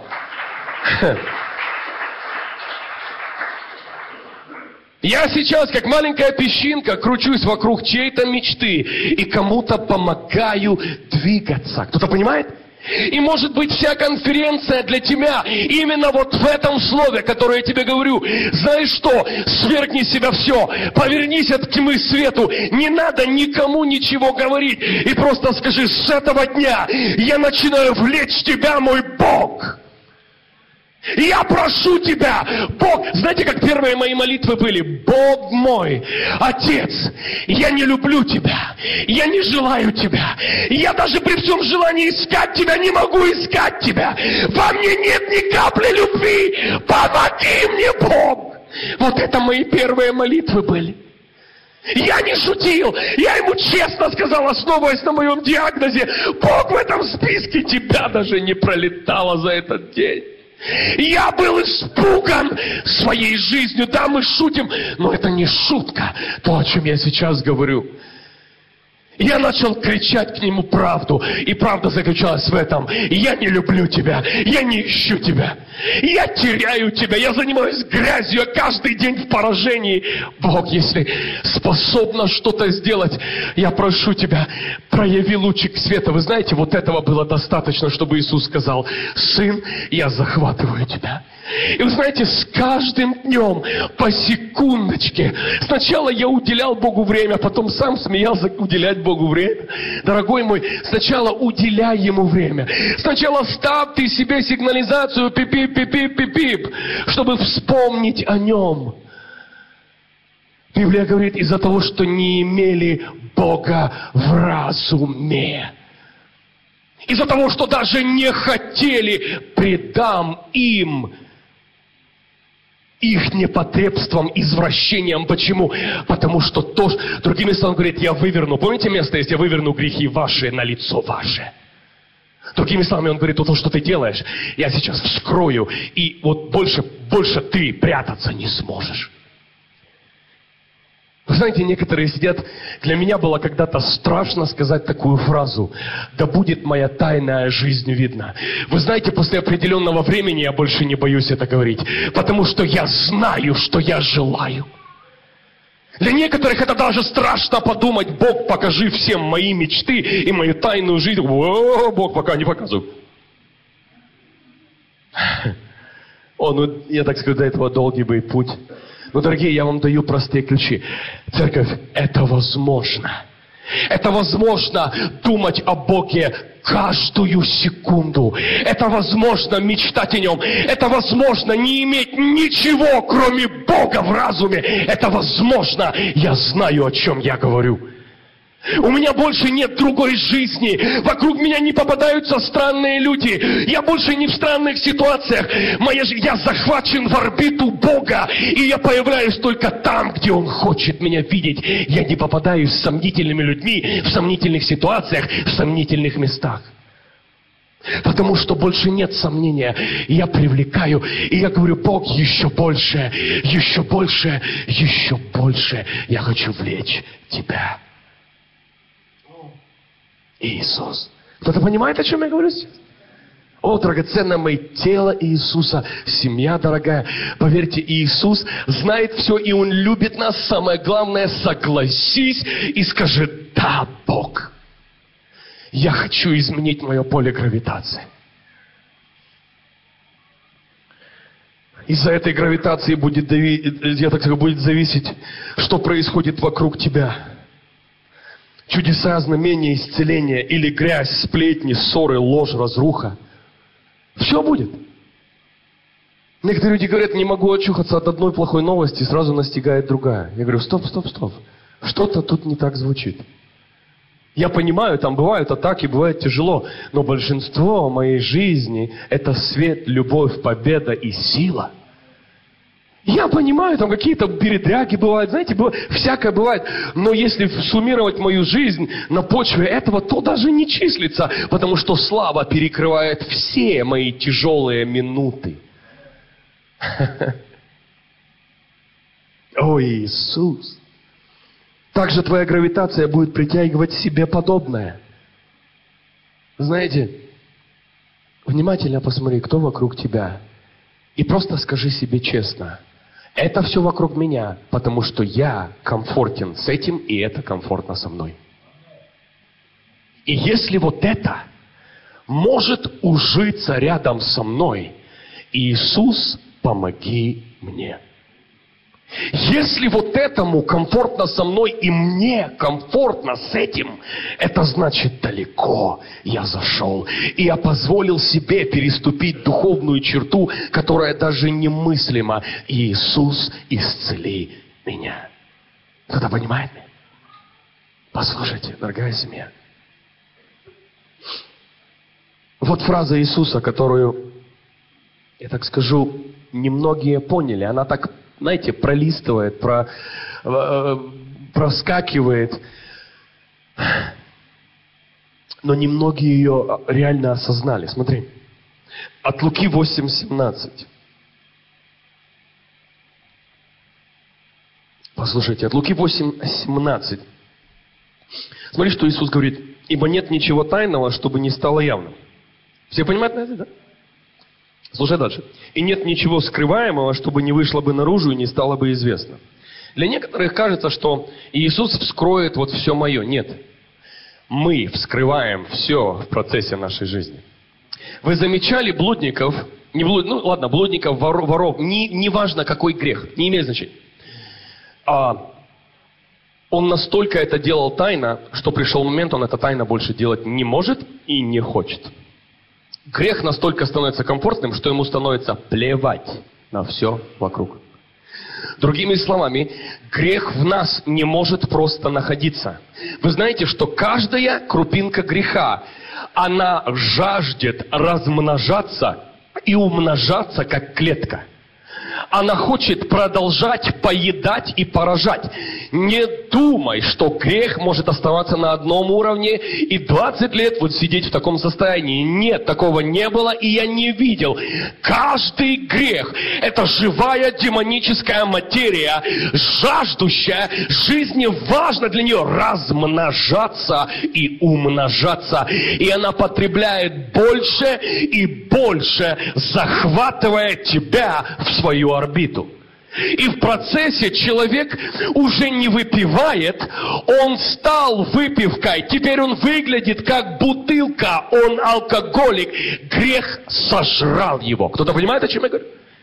Я сейчас, как маленькая песчинка, кручусь вокруг чьей-то мечты и кому-то помогаю двигаться. Кто-то понимает? И может быть вся конференция для тебя именно вот в этом слове, которое я тебе говорю. Знаешь что? Свергни себя все. Повернись от тьмы к свету. Не надо никому ничего говорить. И просто скажи, с этого дня я начинаю влечь тебя, мой Бог. Я прошу тебя, Бог, знаете, как первые мои молитвы были? Бог мой, Отец, я не люблю тебя, я не желаю тебя, я даже при всем желании искать тебя не могу искать тебя, во мне нет ни капли любви, помоги мне, Бог. Вот это мои первые молитвы были. Я не шутил, я ему честно сказал, основываясь на моем диагнозе, Бог, в этом списке тебя даже не пролетало за этот день. Я был испуган своей жизнью. Да, мы шутим, но это не шутка, то, о чем я сейчас говорю. Я начал кричать к нему правду, и правда заключалась в этом. Я не люблю тебя, я не ищу тебя, я теряю тебя, я занимаюсь грязью, я каждый день в поражении. Бог, если способна что-то сделать, я прошу тебя, прояви лучик света. Вы знаете, вот этого было достаточно, чтобы Иисус сказал, сын, я захватываю тебя. И вы знаете, с каждым днем, по секундочке, сначала я уделял Богу время, потом сам смеялся уделять Богу время. Дорогой мой, сначала уделяй Ему время. Сначала ставь ты себе сигнализацию пип-пип-пип-пип-пип, чтобы вспомнить о Нем. Библия говорит, из-за того, что не имели Бога в разуме. Из-за того, что даже не хотели, предам им их непотребством, извращением. Почему? Потому что то, другими словами говорит, я выверну. Помните место, если я выверну грехи ваши на лицо ваше? Другими словами, он говорит, то, что ты делаешь, я сейчас вскрою, и вот больше, больше ты прятаться не сможешь. Вы знаете, некоторые сидят, для меня было когда-то страшно сказать такую фразу, да будет моя тайная жизнь видна. Вы знаете, после определенного времени я больше не боюсь это говорить, потому что я знаю, что я желаю. Для некоторых это даже страшно подумать, Бог, покажи всем мои мечты и мою тайную жизнь. О, Бог, пока не показывай. О, ну, я так скажу, до этого долгий будет путь. Но, дорогие, я вам даю простые ключи. Церковь, это возможно. Это возможно думать о Боге каждую секунду. Это возможно мечтать о Нем. Это возможно не иметь ничего, кроме Бога в разуме. Это возможно. Я знаю, о чем я говорю. У меня больше нет другой жизни. Вокруг меня не попадаются странные люди. Я больше не в странных ситуациях. Моя ж... Я захвачен в орбиту Бога. И я появляюсь только там, где Он хочет меня видеть. Я не попадаюсь с сомнительными людьми, в сомнительных ситуациях, в сомнительных местах. Потому что больше нет сомнения. Я привлекаю, и я говорю: Бог, еще больше, еще больше, еще больше. Я хочу влечь Тебя. Иисус. Кто-то понимает, о чем я говорю сейчас? О, драгоценное мое тело Иисуса, семья дорогая. Поверьте, Иисус знает все, и Он любит нас. Самое главное, согласись и скажи: да, Бог, я хочу изменить мое поле гравитации. Из-за этой гравитации будет, дави... я так скажу, будет зависеть, что происходит вокруг тебя. Чудеса, знамения, исцеления или грязь, сплетни, ссоры, ложь, разруха. Все будет. Некоторые люди говорят: не могу очухаться от одной плохой новости, сразу настигает другая. Я говорю: стоп, стоп, стоп. Что-то тут не так звучит. Я понимаю, там бывают атаки, бывает тяжело, но большинство моей жизни – это свет, любовь, победа и сила. Я понимаю, там какие-то передряги бывают, знаете, бывает, всякое бывает. Но если суммировать мою жизнь на почве этого, то даже не числится, потому что слава перекрывает все мои тяжелые минуты. О, Иисус! Также твоя гравитация будет притягивать себе подобное. Знаете, внимательно посмотри, кто вокруг тебя, и просто скажи себе честно: это все вокруг меня, потому что я комфортен с этим, и это комфортно со мной. И если вот это может ужиться рядом со мной, Иисус, помоги мне. Если вот этому комфортно со мной, и мне комфортно с этим, это значит, далеко я зашел. И я позволил себе переступить духовную черту, которая даже немыслима. Иисус, исцели меня. Кто-то понимает меня? Послушайте, дорогая семья. Вот фраза Иисуса, которую, я так скажу, немногие поняли. Она так, знаете, пролистывает, про, э, проскакивает. Но немногие ее реально осознали. Смотри. От Луки восемь семнадцать. Послушайте, от Луки восемь семнадцать. Смотри, что Иисус говорит. Ибо нет ничего тайного, чтобы не стало явным. Все понимают на это, да? Слушай дальше. И нет ничего скрываемого, чтобы не вышло бы наружу и не стало бы известно. Для некоторых кажется, что Иисус вскроет вот все мое. Нет. Мы вскрываем все в процессе нашей жизни. Вы замечали блудников, не блуд, ну ладно, блудников, воров, воров не, не важно какой грех, не имеет значения. А, он настолько это делал тайно, что пришел момент, он это тайно больше делать не может и не хочет. Грех настолько становится комфортным, что ему становится плевать на все вокруг. Другими словами, грех в нас не может просто находиться. Вы знаете, что каждая крупинка греха, она жаждет размножаться и умножаться, как клетка. Она хочет продолжать поедать и поражать. Не думай, что грех может оставаться на одном уровне и двадцать лет вот сидеть в таком состоянии. Нет, такого не было, и я не видел. Каждый грех – это живая демоническая материя, жаждущая, жизни важно для нее размножаться и умножаться. И она потребляет больше и больше, захватывая тебя в свою орбиту. И в процессе человек уже не выпивает, он стал выпивкой. Теперь он выглядит как бутылка, он алкоголик. Грех сожрал его. Кто-то понимает, о чем я говорю?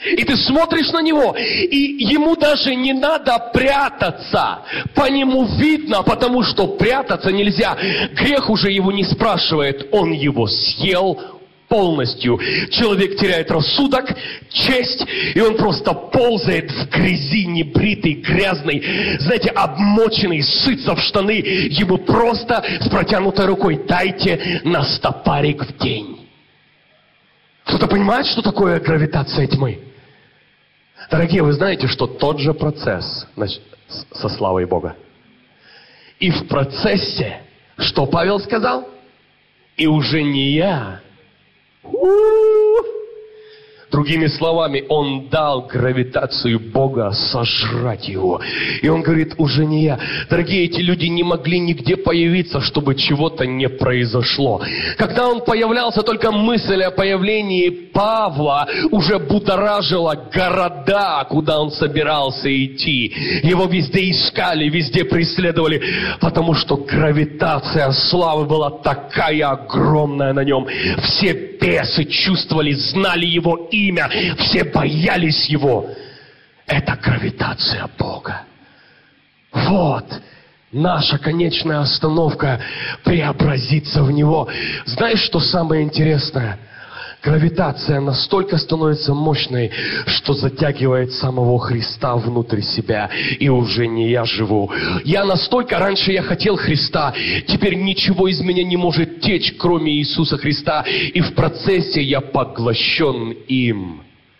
И ты смотришь на него, и ему даже не надо прятаться. По нему видно, потому что прятаться нельзя. Грех уже его не спрашивает, он его съел полностью. Человек теряет рассудок, честь, и он просто ползает в грязи, небритый, грязный, знаете, обмоченный, сытся в штаны. Ему просто с протянутой рукой дайте на стопарик в день. Кто-то понимает, что такое гравитация тьмы? Дорогие, вы знаете, что тот же процесс значит, со славой Бога. И в процессе, что Павел сказал? И уже не я. У-у-у. Другими словами, он дал гравитацию Бога сожрать его. И он говорит, уже не я. Дорогие, эти люди не могли нигде появиться, чтобы чего-то не произошло. Когда он появлялся, только мысль о появлении Павла уже будоражила города, куда он собирался идти. Его везде искали, везде преследовали, потому что гравитация славы была такая огромная на нем. Все бесы чувствовали, знали его имя, все боялись его. Это гравитация Бога. Вот наша конечная остановка — преобразиться в Него. Знаешь, что самое интересное? Гравитация настолько становится мощной, что затягивает самого Христа внутрь себя. И уже не я живу. Я настолько, раньше я хотел Христа, теперь ничего из меня не может течь, кроме Иисуса Христа. И в процессе я поглощен им.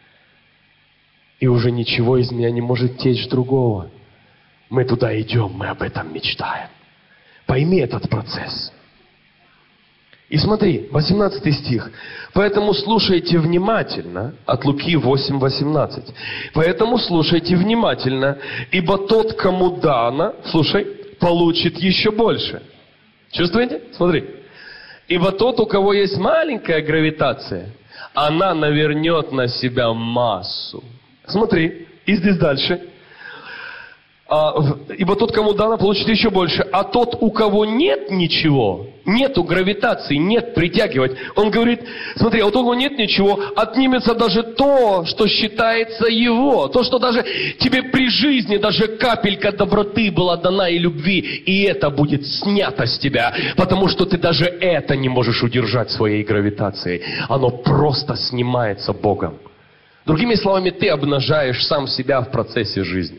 И уже ничего из меня не может течь другого. Мы туда идем, мы об этом мечтаем. Пойми этот процесс. И смотри, восемнадцатый стих. «Поэтому слушайте внимательно», от Луки восемь восемнадцать. «Поэтому слушайте внимательно, ибо тот, кому дано, слушай, получит еще больше». Чувствуете? Смотри. «Ибо тот, у кого есть маленькая гравитация, она навернет на себя массу». Смотри, и здесь дальше. А, ибо тот, кому дано, получит еще больше. А тот, у кого нет ничего, нету гравитации, нет притягивать, он говорит, смотри, а у того нет ничего, отнимется даже то, что считается его. То, что даже тебе при жизни, даже капелька доброты была дана и любви, и это будет снято с тебя, потому что ты даже это не можешь удержать своей гравитацией. Оно просто снимается Богом. Другими словами, ты обнажаешь сам себя в процессе жизни.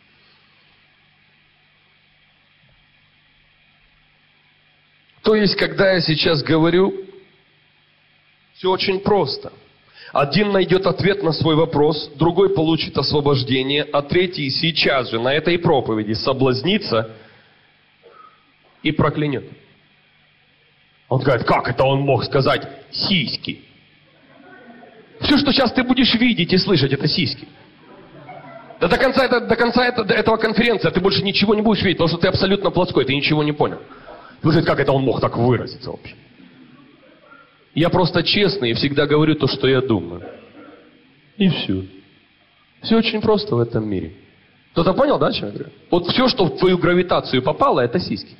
То есть, когда я сейчас говорю, все очень просто. Один найдет ответ на свой вопрос, другой получит освобождение, а третий сейчас же на этой проповеди соблазнится и проклянет. Он говорит, как это он мог сказать сиськи? Все, что сейчас ты будешь видеть и слышать, это сиськи. Да до конца, это, до конца это, до этого конференции ты больше ничего не будешь видеть, потому что ты абсолютно плоской, ты ничего не понял. Слушай, как это он мог так выразиться вообще? Я просто честный и всегда говорю то, что я думаю. И все. Все очень просто в этом мире. Кто-то понял, да, что я говорю? Вот все, что в твою гравитацию попало, это сиськи.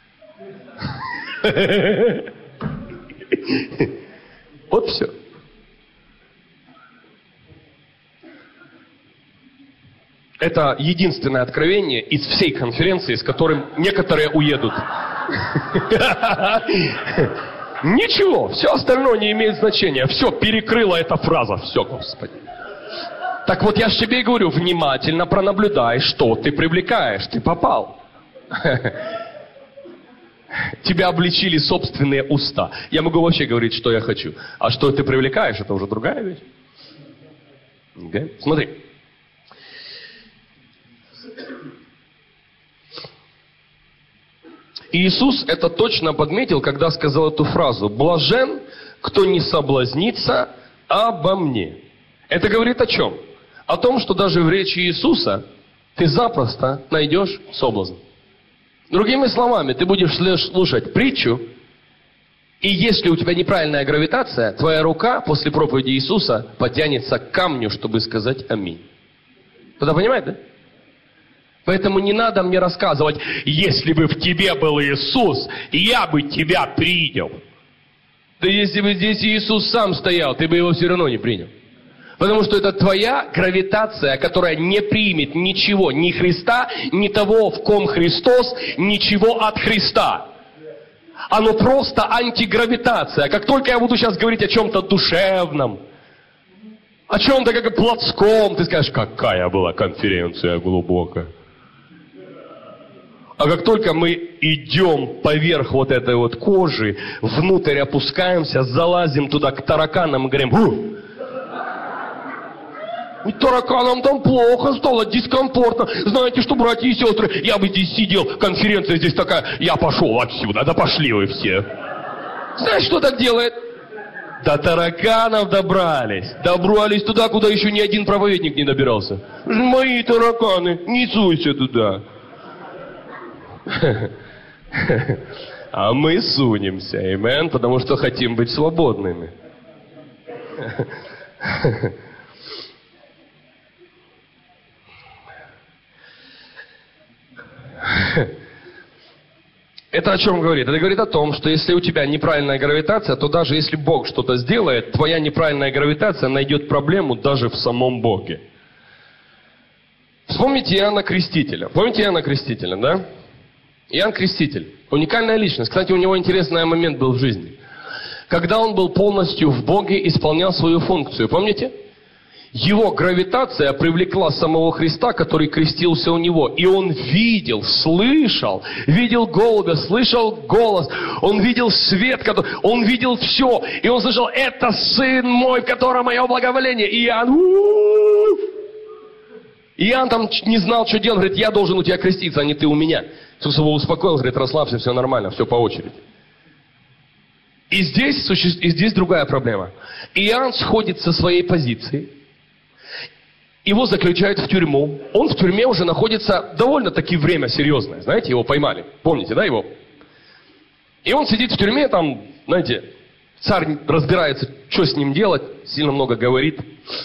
Вот все. Это единственное откровение из всей конференции, с которым некоторые уедут. Ничего, все остальное не имеет значения. Все, перекрыла эта фраза. Все, Господи. Так вот, я же тебе и говорю, внимательно пронаблюдай, что ты привлекаешь. Ты попал. Тебя обличили собственные уста. Я могу вообще говорить, что я хочу. А что ты привлекаешь, это уже другая вещь. Okay. Смотри. Иисус это точно подметил, когда сказал эту фразу. «Блажен, кто не соблазнится обо мне». Это говорит о чем? О том, что даже в речи Иисуса ты запросто найдешь соблазн. Другими словами, ты будешь слушать притчу, и если у тебя неправильная гравитация, твоя рука после проповеди Иисуса потянется к камню, чтобы сказать аминь. Кто-то понимает, да? Поэтому не надо мне рассказывать, если бы в тебе был Иисус, я бы тебя принял. Да если бы здесь Иисус сам стоял, ты бы его все равно не принял. Потому что это твоя гравитация, которая не примет ничего, ни Христа, ни того, в ком Христос, ничего от Христа. Оно просто антигравитация. Как только я буду сейчас говорить о чем-то душевном, о чем-то как плотском, ты скажешь, какая была конференция глубокая. А как только мы идем поверх вот этой вот кожи, внутрь опускаемся, залазим туда к тараканам и говорим, «Ух! Тараканам там плохо стало, дискомфортно. Знаете что, братья и сестры, я бы здесь сидел, конференция здесь такая, я пошел отсюда, да пошли вы все». Знаешь, что так делает? До тараканов добрались. Добрались туда, куда еще ни один проповедник не добирался. Мои тараканы, не суйся туда. А мы сунемся, амен, потому что хотим быть свободными. Это о чем говорит? Это говорит о том, что если у тебя неправильная гравитация, то даже если Бог что-то сделает, твоя неправильная гравитация найдет проблему даже в самом Боге. Вспомните Иоанна Крестителя. Помните Иоанна Крестителя, да? Иоанн Креститель. Уникальная личность. Кстати, у него интересный момент был в жизни. Когда он был полностью в Боге, исполнял свою функцию. Помните? Его гравитация привлекла самого Христа, который крестился у него. И он видел, слышал, видел голубя, слышал голос. Он видел свет, который, он видел все. И он слышал, это Сын мой, в котором мое благоволение. И Иоанн, у-у-у! Иоанн там не знал, что делать. Говорит, я должен у тебя креститься, а не ты у меня. Иисус его успокоил, говорит, расслабься, все нормально, все по очереди. И здесь, и здесь другая проблема. Иоанн сходит со своей позиции. Его заключают в тюрьму. Он в тюрьме уже находится довольно-таки время серьезное. Знаете, его поймали. Помните, да, его? И он сидит в тюрьме, там, знаете, царь разбирается, что с ним делать, сильно много говорит.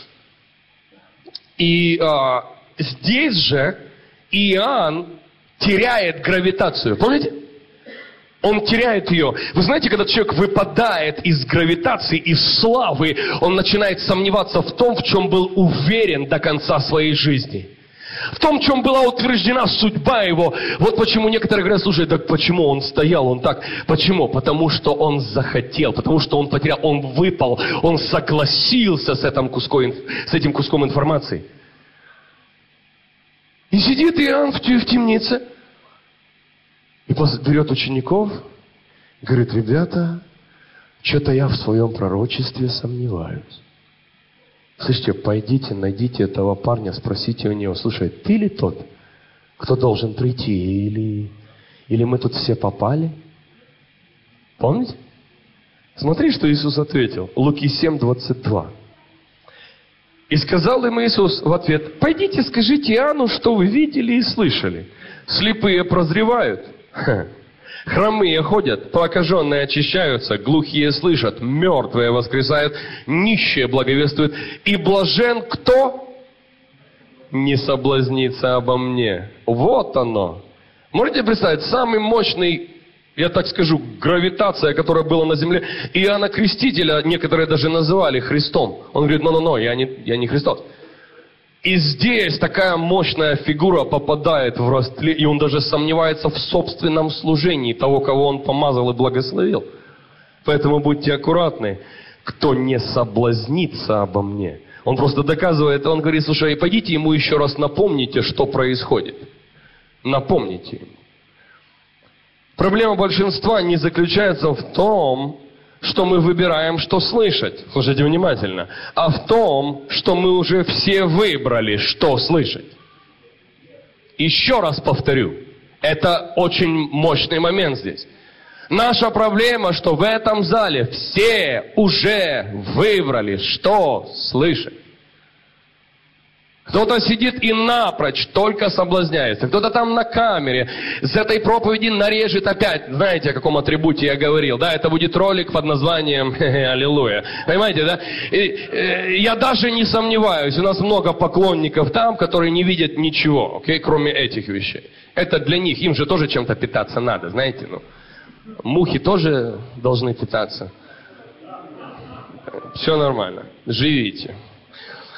И а, здесь же Иоанн теряет гравитацию. Помните? Он теряет ее. Вы знаете, когда человек выпадает из гравитации, из славы, он начинает сомневаться в том, в чем был уверен до конца своей жизни. В том, в чем была утверждена судьба его. Вот почему некоторые говорят, слушай, так почему он стоял, он так? Почему? Потому что он захотел, потому что он потерял, он выпал, он согласился с этим куском, с этим куском информации. И сидит Иоанн в темнице. И берет учеников, говорит, ребята, что-то я в своем пророчестве сомневаюсь. Слышите, пойдите, найдите этого парня, спросите у него, слушай, ты ли тот, кто должен прийти, или, или мы тут все попали? Помните? Смотри, что Иисус ответил. Луки семь, двадцать два. И сказал им Иисус в ответ, пойдите, скажите Иоанну, что вы видели и слышали. Слепые прозревают. Хромые ходят, прокаженные очищаются, глухие слышат, мертвые воскресают, нищие благовествуют. И блажен кто не соблазнится обо мне. Вот оно. Можете представить, самый мощный, я так скажу, гравитация, которая была на земле. Иоанна Крестителя некоторые даже называли Христом. Он говорит, ну-ну-ну, я не, я не Христос. И здесь такая мощная фигура попадает в растле, и он даже сомневается в собственном служении того, кого он помазал и благословил. Поэтому будьте аккуратны, кто не соблазнится обо мне. Он просто доказывает, он говорит, слушай, пойдите ему еще раз напомните, что происходит. Напомните ему. Проблема большинства не заключается в том, что мы выбираем, что слышать. Слушайте внимательно. А в том, что мы уже все выбрали, что слышать. Еще раз повторю. Это очень мощный момент здесь. Наша проблема, что в этом зале все уже выбрали, что слышать. Кто-то сидит и напрочь только соблазняется. Кто-то там на камере с этой проповеди нарежет опять. Знаете, о каком атрибуте я говорил? Да, это будет ролик под названием «Аллилуйя». Понимаете, да? И, э, я даже не сомневаюсь, у нас много поклонников там, которые не видят ничего, okay, кроме этих вещей. Это для них, им же тоже чем-то питаться надо, знаете, ну. Мухи тоже должны питаться. Все нормально. Живите.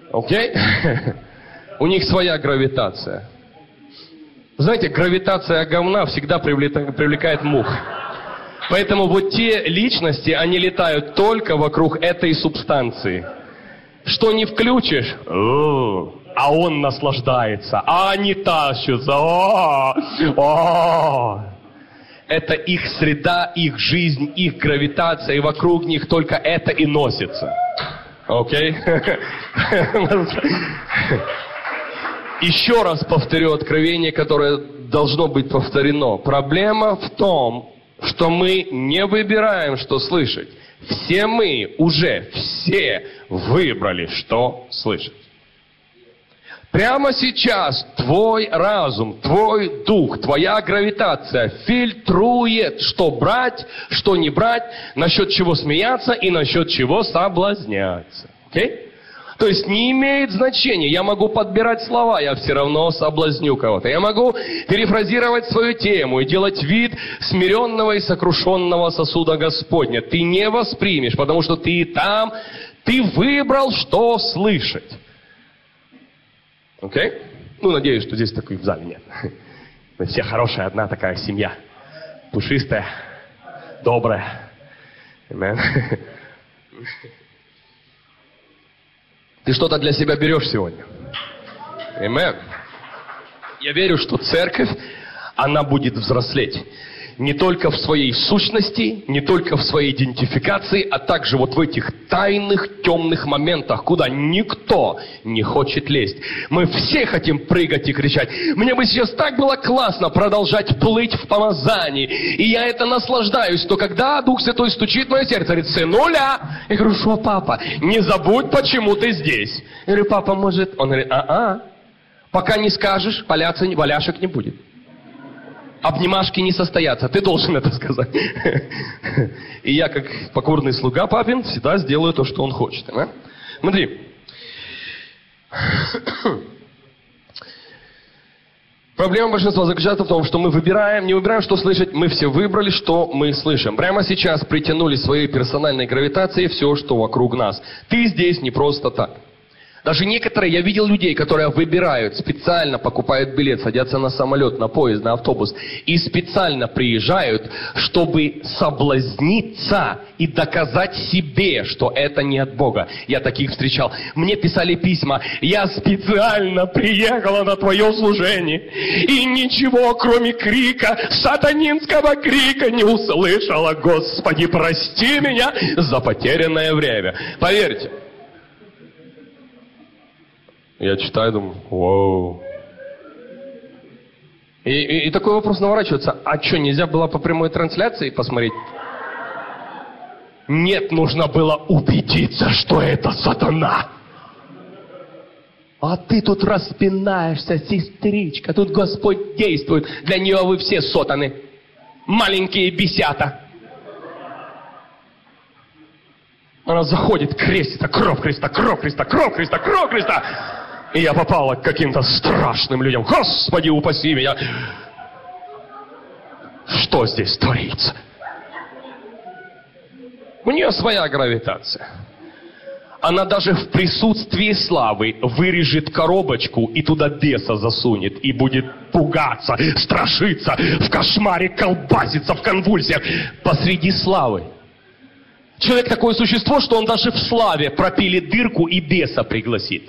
Окей? У них своя гравитация. Знаете, гравитация говна всегда привлекает мух. Поэтому вот те личности, они летают только вокруг этой субстанции. Что не включишь, а он наслаждается, а они тащатся. О, о. Это их среда, их жизнь, их гравитация, и вокруг них только это и носится. Окей? Еще раз повторю откровение, которое должно быть повторено. Проблема в том, что мы не выбираем, что слышать. Все мы уже, все выбрали, что слышать. Прямо сейчас твой разум, твой дух, твоя гравитация фильтрует, что брать, что не брать, насчет чего смеяться и насчет чего соблазняться. Okay? То есть не имеет значения. Я могу подбирать слова, я все равно соблазню кого-то. Я могу перефразировать свою тему и делать вид смиренного и сокрушенного сосуда Господня. Ты не воспримешь, потому что ты и там, ты выбрал, что слышать. Окей? Okay? Ну, надеюсь, что здесь такой в зале нет. Мы все хорошая, одна такая семья. Пушистая, добрая. Amen. Ты что-то для себя берешь сегодня. Amen. Я верю, что церковь, она будет взрослеть. Не только в своей сущности, не только в своей идентификации, а также вот в этих тайных, темных моментах, куда никто не хочет лезть. Мы все хотим прыгать и кричать. Мне бы сейчас так было классно продолжать плыть в помазании. И я это наслаждаюсь. То когда Дух Святой стучит в мое сердце, говорит: сынуля. Я говорю: что, папа? Не забудь, почему ты здесь. Я говорю: папа, может... Он говорит: а-а. Пока не скажешь, валяться, валяшек не будет. Обнимашки не состоятся. Ты должен это сказать. И я, как покорный слуга папин, всегда сделаю то, что он хочет. Да? Смотри. Проблема большинства заключается в том, что мы выбираем, не выбираем, что слышать. Мы все выбрали, что мы слышим. Прямо сейчас притянули своей персональной гравитацией все, что вокруг нас. Ты здесь не просто так. Даже некоторые, я видел людей, которые выбирают, специально покупают билет, садятся на самолет, на поезд, на автобус и специально приезжают, чтобы соблазниться и доказать себе, что это не от Бога. Я таких встречал. Мне писали письма: я специально приехала на твое служение и ничего, кроме крика, сатанинского крика не услышала. Господи, прости меня за потерянное время. Поверьте. Я читаю, думаю: вау. И, и, и такой вопрос наворачивается: а что, нельзя было по прямой трансляции посмотреть? Нет, нужно было убедиться, что это сатана. А ты тут распинаешься, сестричка, тут Господь действует. Для нее вы все сатаны, маленькие бесята. Она заходит, крестится, кровь Христа, кровь Христа, кровь Христа, кровь Христа. И я попала к каким-то страшным людям. Господи, упаси меня. Что здесь творится? У нее своя гравитация. Она даже в присутствии славы вырежет коробочку и туда беса засунет. И будет пугаться, страшиться, в кошмаре колбаситься, в конвульсиях посреди славы. Человек такое существо, что он даже в славе пропилит дырку и беса пригласит.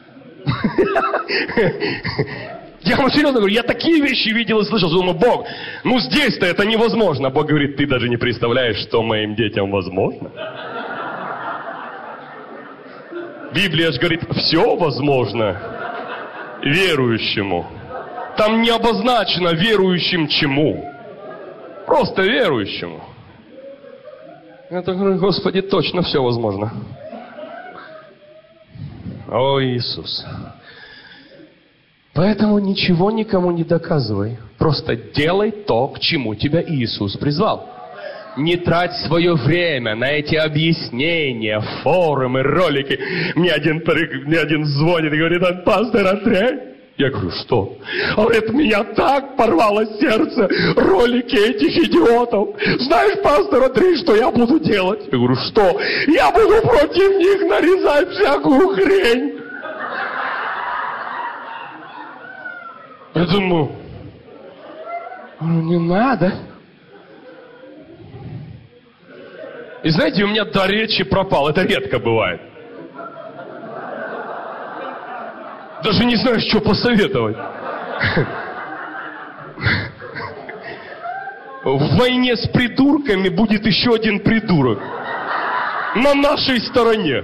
Я вам серьезно говорю, я такие вещи видел и слышал, думаю: Бог, ну здесь-то это невозможно. Бог говорит: ты даже не представляешь, что моим детям возможно. Библия же говорит: все возможно верующему. Там не обозначено верующим чему. Просто верующему. Я так говорю: Господи, точно все возможно. О, Иисус. Поэтому ничего никому не доказывай. Просто делай то, к чему тебя Иисус призвал. Не трать свое время на эти объяснения, форумы, ролики. Мне один, мне один звонит и говорит: пастор Андрей. Я говорю: что? Он говорит: меня так порвало сердце, ролики этих идиотов. Знаешь, пастор Андрей, что я буду делать? Я говорю: что? Я буду против них нарезать всякую хрень. Я думаю, ну не надо. И знаете, у меня до речи пропал. Это редко бывает. Даже не знаю, что посоветовать. В войне с придурками будет еще один придурок. На нашей стороне.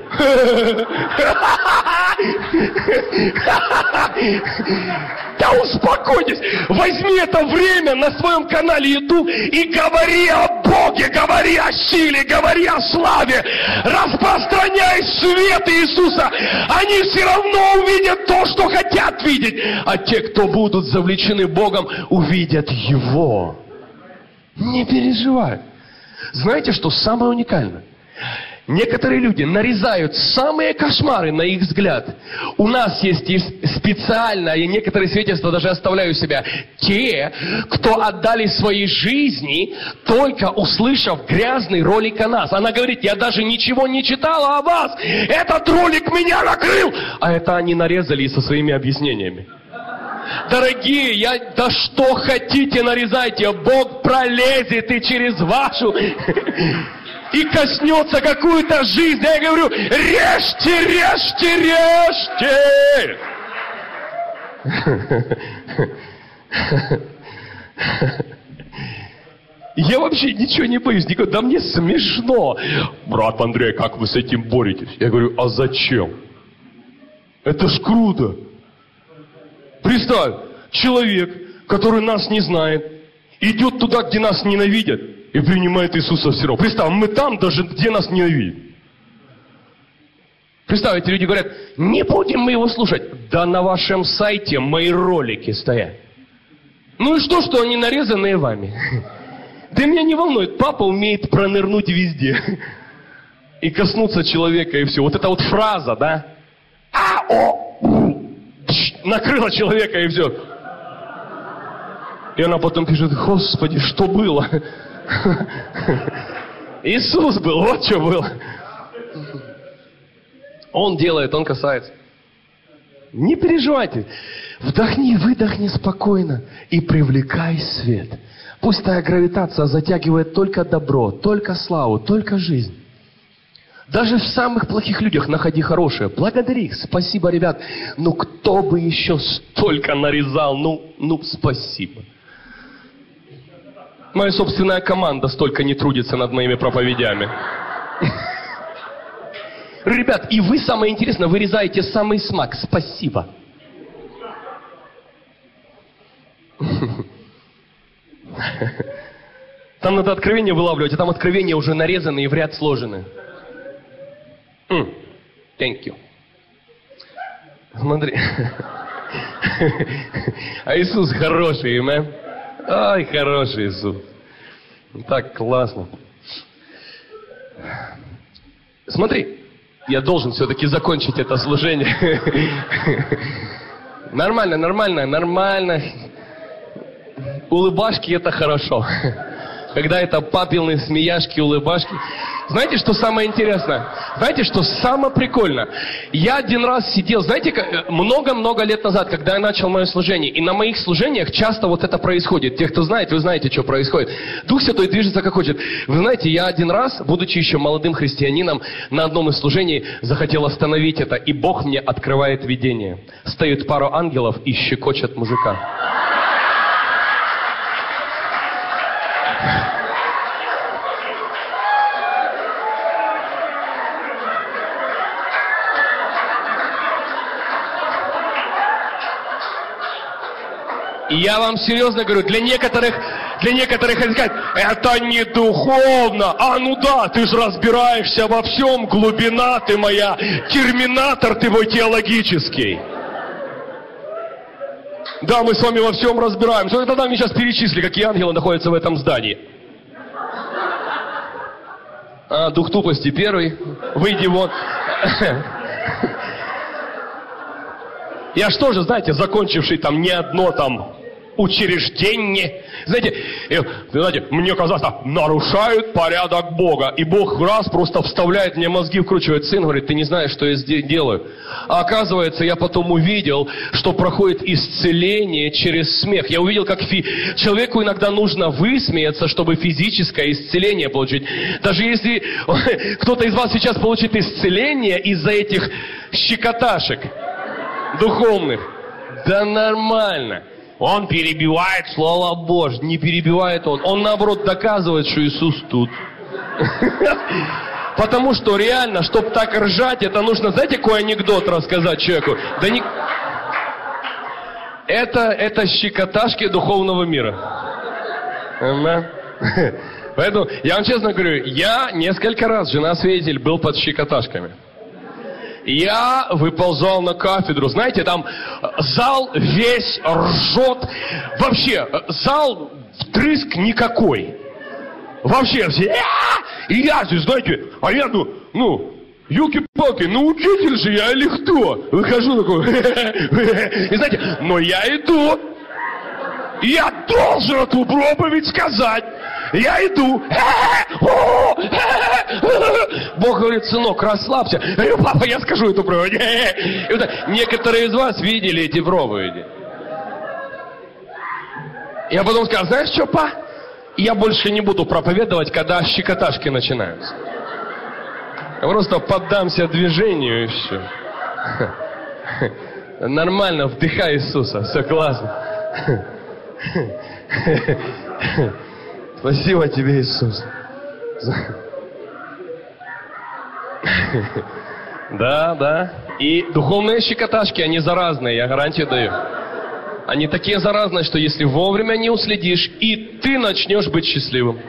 Да успокойтесь. Возьми это время на своем канале YouTube и говори о Боге, говори о силе, говори о славе. Распространяй свет Иисуса. Они все равно увидят то, что хотят видеть. А те, кто будут завлечены Богом, увидят Его. Не переживай. Знаете, что самое уникальное? Некоторые люди нарезают самые кошмары, на их взгляд. У нас есть и специально, и некоторые свидетельства даже оставляю себя, те, кто отдали свои жизни, только услышав грязный ролик о нас. Она говорит, я даже ничего не читала о вас, этот ролик меня накрыл. А это они нарезали и со своими объяснениями. Дорогие, я, да что хотите нарезайте, Бог пролезет и через вашу... И коснется какую-то жизнь. Я говорю, режьте, режьте, режьте. Я вообще ничего не боюсь. Никого. Да мне смешно. Брат Андрей, как вы с этим боретесь? Я говорю, а зачем? Это ж круто. Представь, человек, который нас не знает, идет туда, где нас ненавидят, и принимает Иисуса все равно. Представь, мы там даже, где нас ненавидят. Представь, эти люди говорят, не будем мы его слушать. Да на вашем сайте мои ролики стоят. Ну и что, что они нарезанные вами? Да меня не волнует, папа умеет пронырнуть везде. И коснуться человека, и все. Вот эта вот фраза, да? А, о, накрыла человека, и все. И она потом пишет, Господи, что было? Иисус был, вот что было. Он делает, Он касается. Не переживайте. Вдохни, выдохни спокойно и привлекай свет. Пусть твоя гравитация затягивает только добро, только славу, только жизнь. Даже в самых плохих людях находи хорошее. Благодари их. Спасибо, ребят. Ну, кто бы еще столько нарезал? Ну, ну, спасибо. Моя собственная команда столько не трудится над моими проповедями. Ребят, и вы, самое интересное, вырезаете самый смак. Спасибо. Там надо откровение вылавливать, а там откровения уже нарезаны и в ряд сложены. Mm. Thank you. Смотри. А Иисус хороший, man. Ай, хороший Иисус. Так классно. Смотри, я должен все-таки закончить это служение. Нормально, нормально, нормально. Улыбашки это хорошо. Когда это папины смеяшки, улыбашки. Знаете, что самое интересное? Знаете, что самое прикольное? Я один раз сидел, знаете, много-много лет назад, когда я начал мое служение, и на моих служениях часто вот это происходит. Те, кто знает, вы знаете, что происходит. Дух Святой движется как хочет. Вы знаете, я один раз, будучи еще молодым христианином, на одном из служений захотел остановить это, и Бог мне открывает видение. Стоит пару ангелов и щекочет мужика. И я вам серьезно говорю, для некоторых, для некоторых это сказать, это не духовно. А ну да, ты же разбираешься во всем, глубина ты моя, терминатор ты мой теологический. Да, мы с вами во всем разбираемся. Ну, тогда мне сейчас перечисли, какие ангелы находятся в этом здании. А, дух тупости первый, выйди вон. Я что же, знаете, закончивший там не одно там учреждение. Знаете, э, знаете, мне казалось, нарушают порядок Бога. И Бог раз просто вставляет мне мозги, вкручивает. Сын говорит, ты не знаешь, что я здесь делаю. А оказывается, я потом увидел, что проходит исцеление через смех. Я увидел, как фи... человеку иногда нужно высмеяться, чтобы физическое исцеление получить. Даже если кто-то из вас сейчас получит исцеление из-за этих щекоташек духовных, да нормально. Он перебивает Слово Божье. Не перебивает он. Он, наоборот, доказывает, что Иисус тут. Потому что реально, чтобы так ржать, это нужно, знаете, какой анекдот рассказать человеку? Да не... Это, это щекоташки духовного мира. Поэтому, я вам честно говорю, я несколько раз, жена-свидетель, был под щекоташками. Я выползал на кафедру, знаете, там зал весь ржет. Вообще, зал втрыск никакой. Вообще все. И я, знаете, а я, ну, ну, елки-палки, ну учитель же я или кто? Выхожу такой. И знаете, но я иду. Я должен эту проповедь сказать. Я иду. Бог говорит, сынок, расслабься. Я говорю, папа, я скажу эту проповедь. И вот некоторые из вас видели эти проповеди. Я потом сказал, знаешь что, па? Я больше не буду проповедовать, когда щекоташки начинаются. Я просто поддамся движению и все. Нормально, вдыхай Иисуса, все классно. Спасибо тебе, Иисус. Да, да. И духовные щекоташки, они заразные, я гарантию даю. Они такие заразные, что если вовремя не уследишь, и ты начнешь быть счастливым.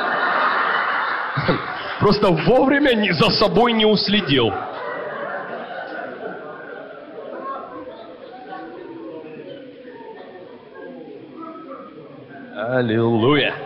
Просто вовремя не, за собой не уследил. Аллилуйя.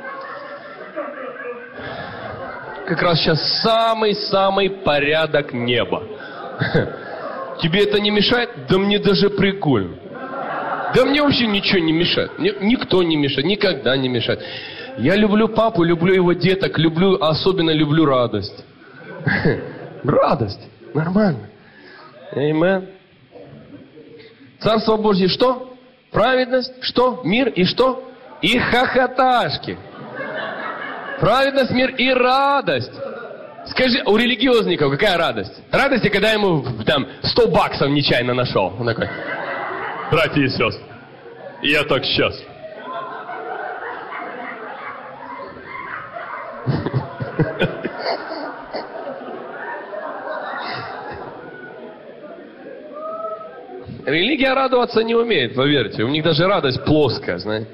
Как раз сейчас самый-самый порядок неба. Тебе это не мешает? Да мне даже прикольно. Да мне вообще ничего не мешает. Никто не мешает, никогда не мешает. Я люблю папу, люблю его деток, люблю, особенно люблю радость. Радость. Нормально. Аминь. Царство Божье что? Праведность, что? Мир и что? И хохоташки. Праведность, мир и радость. Скажи, у религиозников какая радость? Радость, когда ему там сто баксов нечаянно нашел. Он такой, братья и сестры, я так счастлив. Религия радоваться не умеет, поверьте. У них даже радость плоская, знаете.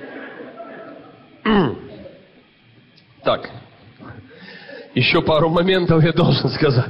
Так. Еще пару моментов я должен сказать.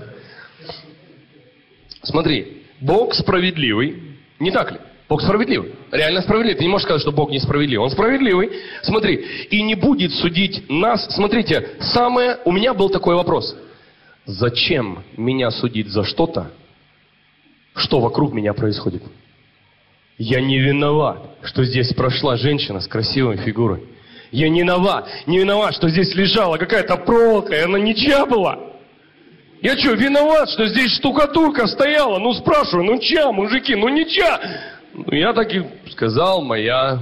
Смотри, Бог справедливый. Не так ли? Бог справедливый. Реально справедливый. Ты не можешь сказать, что Бог несправедливый. Он справедливый. Смотри. И не будет судить нас. Смотрите, самое... У меня был такой вопрос. Зачем меня судить за что-то, что вокруг меня происходит? Я не виноват, что здесь прошла женщина с красивой фигурой. Я не виноват, не виноват, что здесь лежала какая-то проволока, и она ничья была. Я что, виноват, что здесь штукатурка стояла? Ну, спрашиваю, ну чья, мужики, ну ничья. Ну, я так и сказал, моя.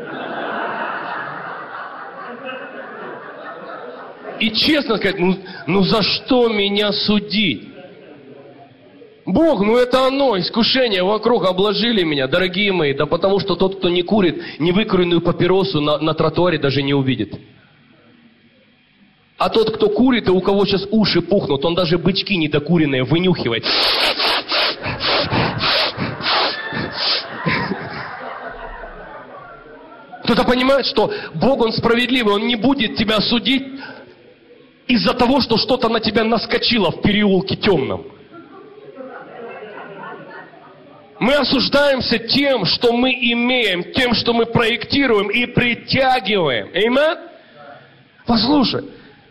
И честно сказать, ну, ну за что меня судить? Бог, ну это оно, искушение вокруг обложили меня, дорогие мои, да потому что тот, кто не курит, невыкуренную папиросу на, на тротуаре даже не увидит. А тот, кто курит, и у кого сейчас уши пухнут, он даже бычки недокуренные вынюхивает. Кто-то понимает, что Бог, Он справедливый, Он не будет тебя судить из-за того, что что-то на тебя наскочило в переулке темном. Мы осуждаемся тем, что мы имеем, тем, что мы проектируем и притягиваем. Аминь? Послушай.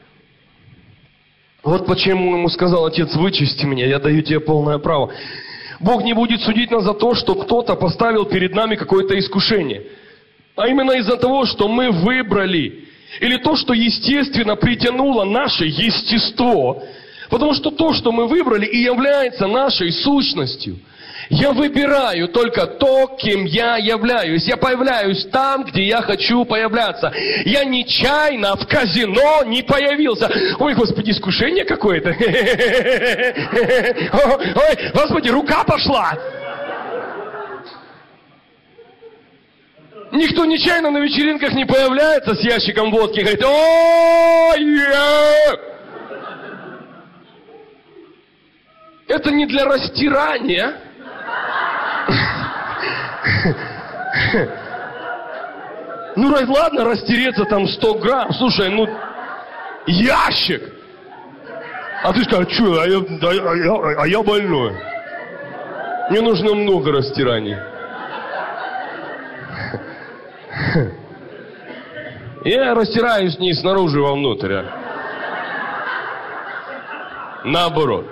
Вот почему ему сказал Отец, вычисти меня, я даю тебе полное право. Бог не будет судить нас за то, что кто-то поставил перед нами какое-то искушение. а именно из-за того, что мы выбрали. Или то, что естественно притянуло наше естество. Потому что то, что мы выбрали, и является нашей сущностью. Я выбираю только то, кем я являюсь. Я появляюсь там, где я хочу появляться. Я нечаянно в казино не появился. Ой, Господи, искушение какое-то. Ой, Господи, рука пошла. Никто нечаянно на вечеринках не появляется с ящиком водки и говорит: ой, это не для растирания. Ну, ладно, растереться там сто грамм. Слушай, ну, ящик. А ты скажешь: что, а я, а, я, а я больной. Мне нужно много растираний. Я растираюсь не снаружи вовнутрь, а наоборот.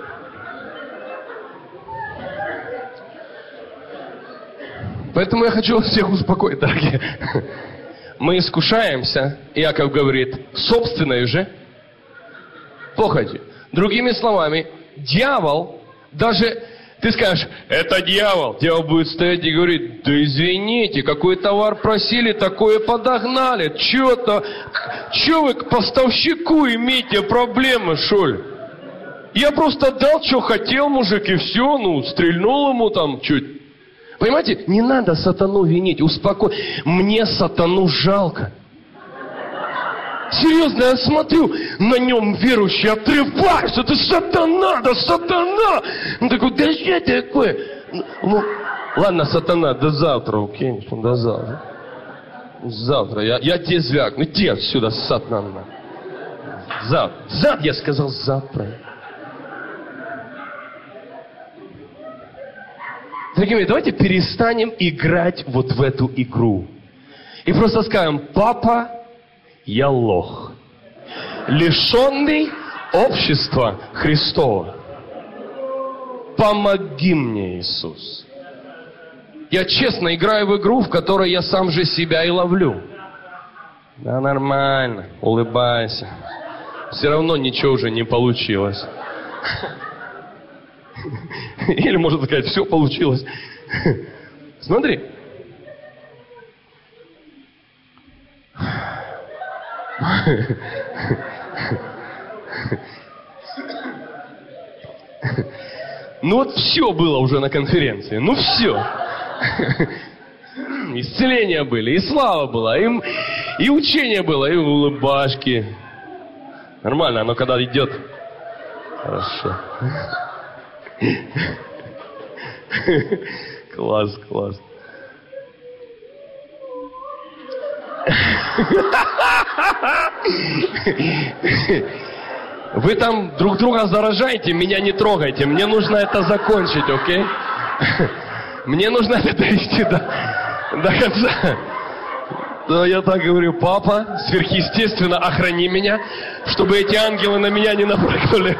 Поэтому я хочу вас всех успокоить, дорогие. Мы искушаемся, Иаков говорит, собственной же похотью. Другими словами, дьявол, даже ты скажешь: это дьявол. Дьявол будет стоять и говорить: да извините, какой товар просили, такое подогнали. Чё-то, чё вы к поставщику имеете проблемы, что ли? Я просто дал, что хотел, мужик, и все, ну, стрельнул ему там чуть. Понимаете, не надо сатану винить, успокой. Мне сатану жалко. Серьезно, я смотрю, на нем верующий отрывается. Это сатана, да сатана. Он такой: да что такое? Ну, ладно, сатана, до завтра, окей, до завтра. Завтра, я, я тебе звякну, иди отсюда, сатана. Завтра, завтра, я сказал завтра. Дорогие мои, давайте перестанем играть вот в эту игру. И просто скажем: папа, я лох, лишенный общества Христова. Помоги мне, Иисус. Я честно играю в игру, в которой я сам же себя и ловлю. Да нормально, улыбайся. Все равно ничего уже не получилось. Или можно сказать: все получилось. Смотри. Ну вот все было уже на конференции. Ну все. Исцеления были, и слава была, и, и учение было, и улыбашки. Нормально, оно когда идет. Хорошо. Класс, класс. Вы там друг друга заражаете, меня не трогайте. Мне нужно это закончить, окей? Мне нужно это довести до, до конца. Но я так говорю: папа, сверхъестественно охрани меня, чтобы эти ангелы на меня не напрыгнули.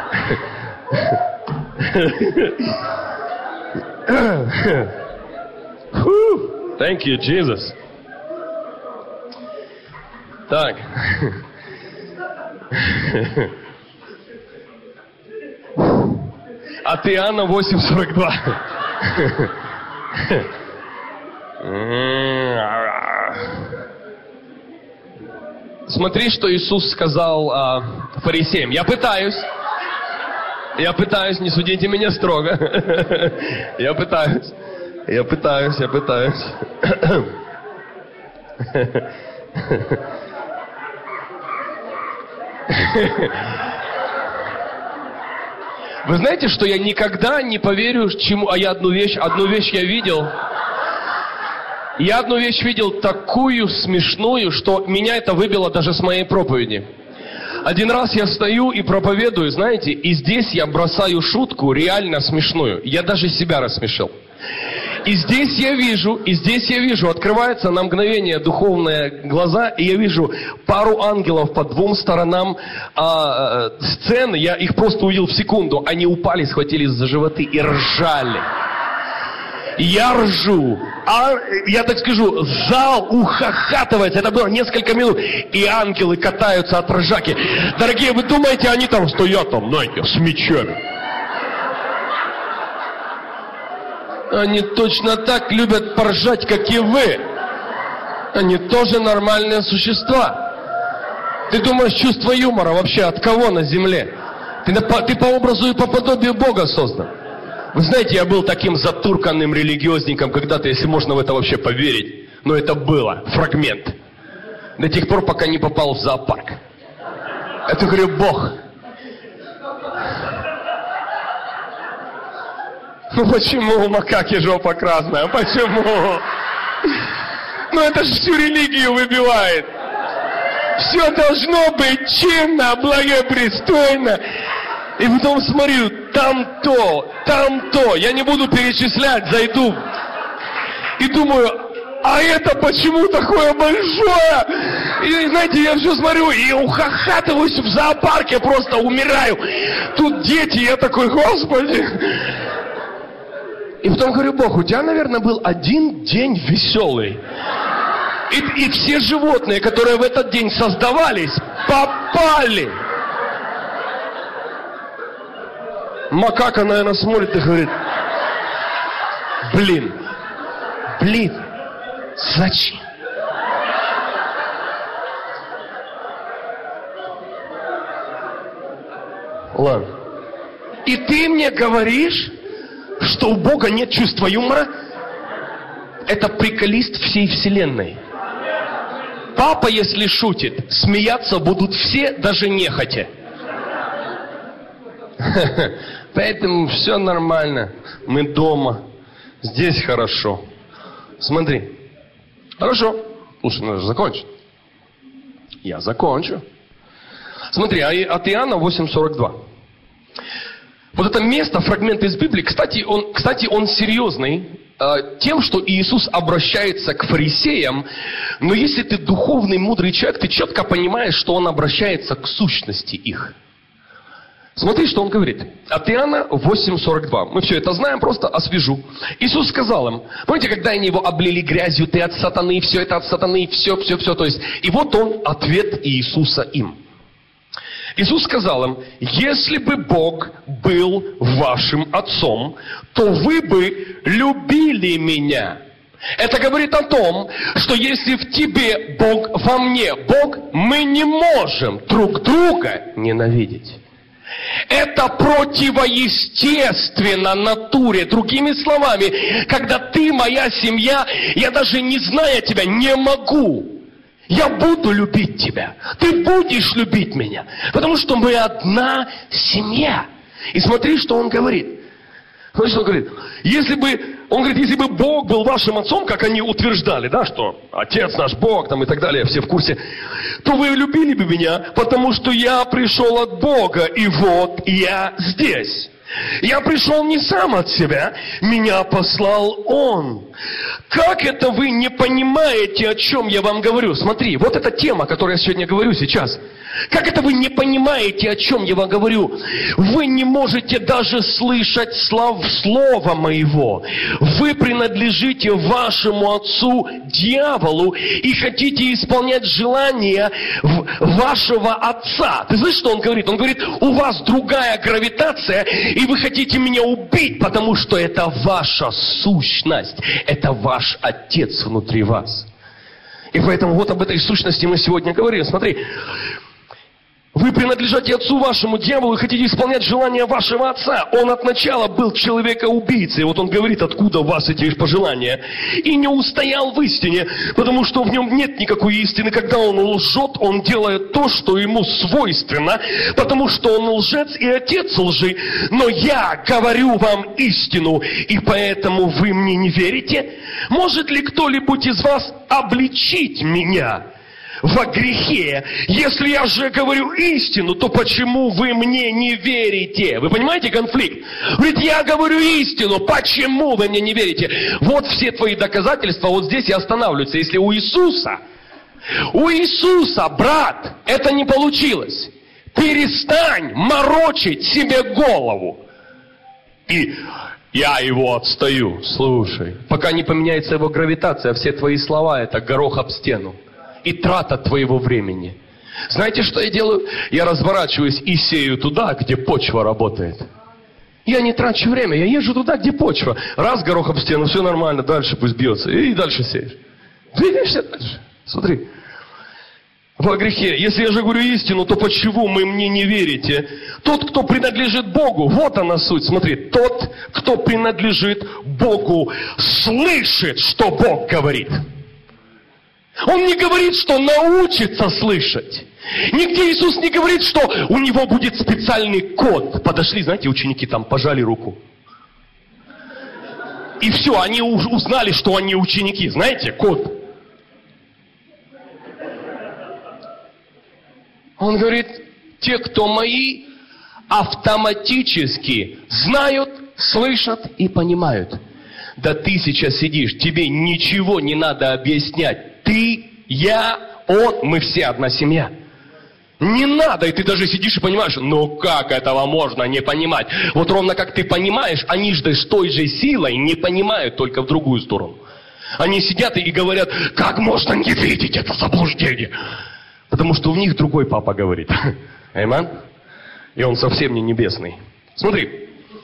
Thank you, Jesus. Так. От Иоанна восемь сорок два. Смотри, что Иисус сказал а, фарисеям. Я пытаюсь. Я пытаюсь, не судите меня строго. Я пытаюсь. Я пытаюсь, я пытаюсь. Вы знаете, что я никогда не поверю, чему... А я одну вещь, одну вещь я видел. Я одну вещь видел такую смешную, что меня это выбило даже с моей проповеди. Один раз я стою и проповедую, знаете, и здесь я бросаю шутку реально смешную. Я даже себя рассмешил. И здесь я вижу, и здесь я вижу, открываются на мгновение духовные глаза, и я вижу пару ангелов по двум сторонам а, а, сцены. Я их просто увидел в секунду. Они упали, схватились за животы и ржали. Я ржу. А, я так скажу, зал ухахатывается. Это было несколько минут. И ангелы катаются от ржаки. Дорогие, вы думаете, они там стоят, там, знаете, с мечами? Они точно так любят поржать, как и вы. Они тоже нормальные существа. Ты думаешь, чувство юмора вообще от кого на земле? Ты, ты по образу и по подобию Бога создан. Вы знаете, я был таким затурканным религиозником когда-то, если можно в это вообще поверить. Но это было, фрагмент. До тех пор, пока не попал в зоопарк. Это, говорю, Бог. Ну почему у макаки жопа красная? Почему? Ну это же всю религию выбивает. Все должно быть чинно, благопристойно. И потом смотрю, там то, там то. Я не буду перечислять, зайду. И думаю, а это почему такое большое? И знаете, я все смотрю и ухахатываюсь в зоопарке, просто умираю. Тут дети, я такой, Господи. И потом говорю, Бог, у тебя, наверное, был один день веселый. И, и все животные, которые в этот день создавались, попали. Макака, наверное, смотрит и говорит, блин, блин, зачем? Ладно. И ты мне говоришь, что у Бога нет чувства юмора? Это приколист всей вселенной. Папа, если шутит, смеяться будут все, даже нехотя. Поэтому все нормально. Мы дома. Здесь хорошо. Смотри. Хорошо. Слушай, надо же закончить. Я закончу. Смотри, от Иоанна восемь сорок два. Вот это место, фрагмент из Библии, кстати, он, кстати, он серьезный э, тем, что Иисус обращается к фарисеям, но если ты духовный, мудрый человек, ты четко понимаешь, что он обращается к сущности их. Смотри, что он говорит. От Иоанна восемь сорок два. Мы все это знаем, просто освежу. Иисус сказал им, помните, когда они его облили грязью, ты от сатаны, все это от сатаны, все, все, все. То есть, и вот он, ответ Иисуса им. Иисус сказал им, если бы Бог был вашим отцом, то вы бы любили меня. Это говорит о том, что если в тебе Бог, во мне Бог, мы не можем друг друга ненавидеть. Это противоестественно натуре. Другими словами, когда ты моя семья, я даже не зная тебя, не могу. Я буду любить тебя. Ты будешь любить меня. Потому что мы одна семья. И смотри, что он говорит. Смотри, что он говорит. Если бы, он говорит, если бы Бог был вашим отцом, как они утверждали, да, что Отец наш Бог, там и так далее, все в курсе, то вы любили бы меня, потому что я пришел от Бога, и вот я здесь. Я пришел не сам от себя, меня послал Он. Как это вы не понимаете, о чем я вам говорю? Смотри, вот эта тема, о которой я сегодня говорю сейчас. Как это вы не понимаете, о чем я вам говорю? Вы не можете даже слышать слов, слова моего. Вы принадлежите вашему отцу, дьяволу, и хотите исполнять желания вашего отца. Ты слышишь, что он говорит? Он говорит, у вас другая гравитация, и вы хотите меня убить, потому что это ваша сущность. Это ваш отец внутри вас. И поэтому вот об этой сущности мы сегодня говорим. Смотри. Вы принадлежите отцу вашему, дьяволу, и хотите исполнять желания вашего отца. Он от начала был человека-убийцей. Вот он говорит, откуда у вас эти пожелания. И не устоял в истине, потому что в нем нет никакой истины. Когда он лжет, он делает то, что ему свойственно, потому что он лжец и отец лжи. Но я говорю вам истину, и поэтому вы мне не верите? Может ли кто-нибудь из вас обличить меня во грехе? Если я же говорю истину, то почему вы мне не верите? Вы понимаете конфликт? Говорит, я говорю истину, почему вы мне не верите? Вот все твои доказательства, вот здесь и останавливаются. Если у Иисуса, у Иисуса, брат, это не получилось, перестань морочить себе голову. И я его отстаю. Слушай, пока не поменяется его гравитация, все твои слова — это горох об стену. И трата твоего времени. Знаете, что я делаю? Я разворачиваюсь и сею туда, где почва работает. Я не трачу время, я езжу туда, где почва. Раз горох об стену, все нормально, дальше пусть бьется. И дальше сеешь. Двигаешься дальше. Смотри. Во грехе. Если я же говорю истину, то почему вы мне не верите? Тот, кто принадлежит Богу, вот она суть. Смотри, тот, кто принадлежит Богу, слышит, что Бог говорит. Он не говорит, что научится слышать. Нигде Иисус не говорит, что у него будет специальный код. Подошли, знаете, ученики там пожали руку. И все, они узнали, что они ученики. Знаете, код. Он говорит, те, кто мои, автоматически знают, слышат и понимают. Да ты сейчас сидишь, тебе ничего не надо объяснять. Ты, я, он, мы все одна семья. Не надо, и ты даже сидишь и понимаешь, ну как этого можно не понимать? Вот ровно как ты понимаешь, они же с той же силой не понимают, только в другую сторону. Они сидят и говорят, как можно не видеть это заблуждение? Потому что у них другой папа говорит. Аминь. И он совсем не небесный. Смотри.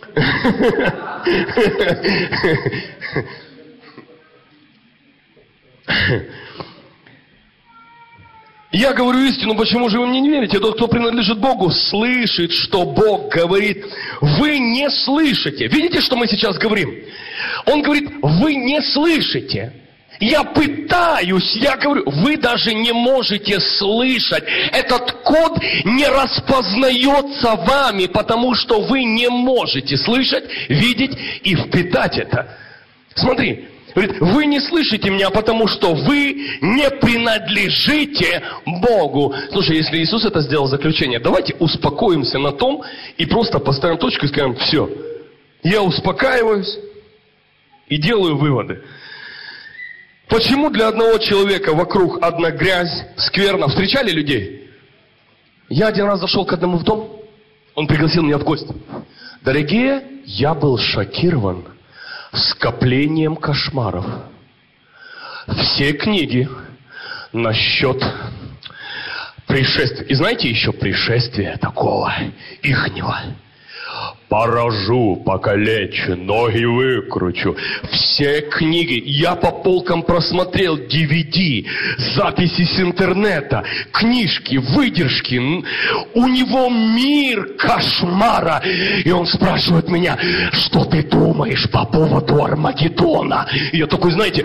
Я говорю истину, почему же вы мне не верите? Тот, кто принадлежит Богу, слышит, что Бог говорит. Вы не слышите. Видите, что мы сейчас говорим? Он говорит, вы не слышите. Я пытаюсь, я говорю, вы даже не можете слышать. Этот код не распознается вами, потому что вы не можете слышать, видеть и впитать это. Смотри, говорит, вы не слышите меня, потому что вы не принадлежите Богу. Слушай, если Иисус это сделал заключение, давайте успокоимся на том и просто поставим точку и скажем, все, я успокаиваюсь и делаю выводы. Почему для одного человека вокруг одна грязь, скверна? Встречали людей? Я один раз зашел к одному в дом, он пригласил меня в гости. Дорогие, я был шокирован скоплением кошмаров. Все книги насчет пришествия. И знаете еще пришествие такого ихнего? Поражу, покалечу, ноги выкручу. Все книги. Я по полкам просмотрел ди ви ди, записи с интернета, книжки, выдержки. У него мир кошмара. И он спрашивает меня, что ты думаешь по поводу Армагеддона? И я такой, знаете...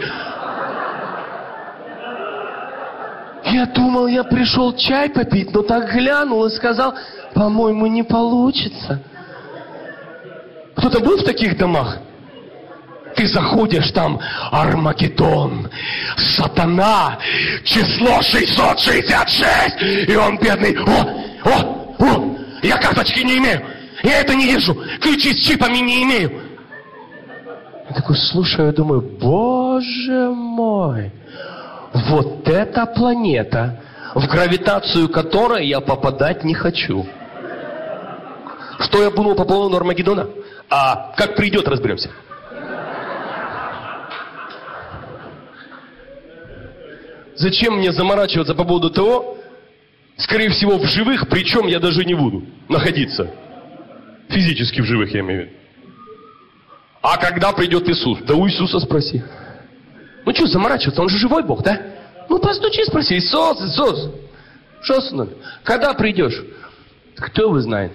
Я думал, я пришел чай попить, но так глянул и сказал, по-моему, не получится. Кто-то был в таких домах? Ты заходишь, там Армагеддон, сатана, число шестьсот шестьдесят шесть, и он бедный, о, о, о, я карточки не имею, я это не вижу, ключи с чипами не имею. Я такой слушаю, я думаю, боже мой, вот эта планета, в гравитацию которой я попадать не хочу. Что я думал по поводу Армагеддона? А как придет, разберемся. Зачем мне заморачиваться по поводу того, скорее всего, в живых, причем я даже не буду находиться. Физически в живых, я имею в виду. А когда придет Иисус? Да у Иисуса спроси. Ну что заморачиваться, он же живой Бог, да? Ну постучи, спроси, Иисус, Иисус, что с нами? Когда придешь? Кто вы знает?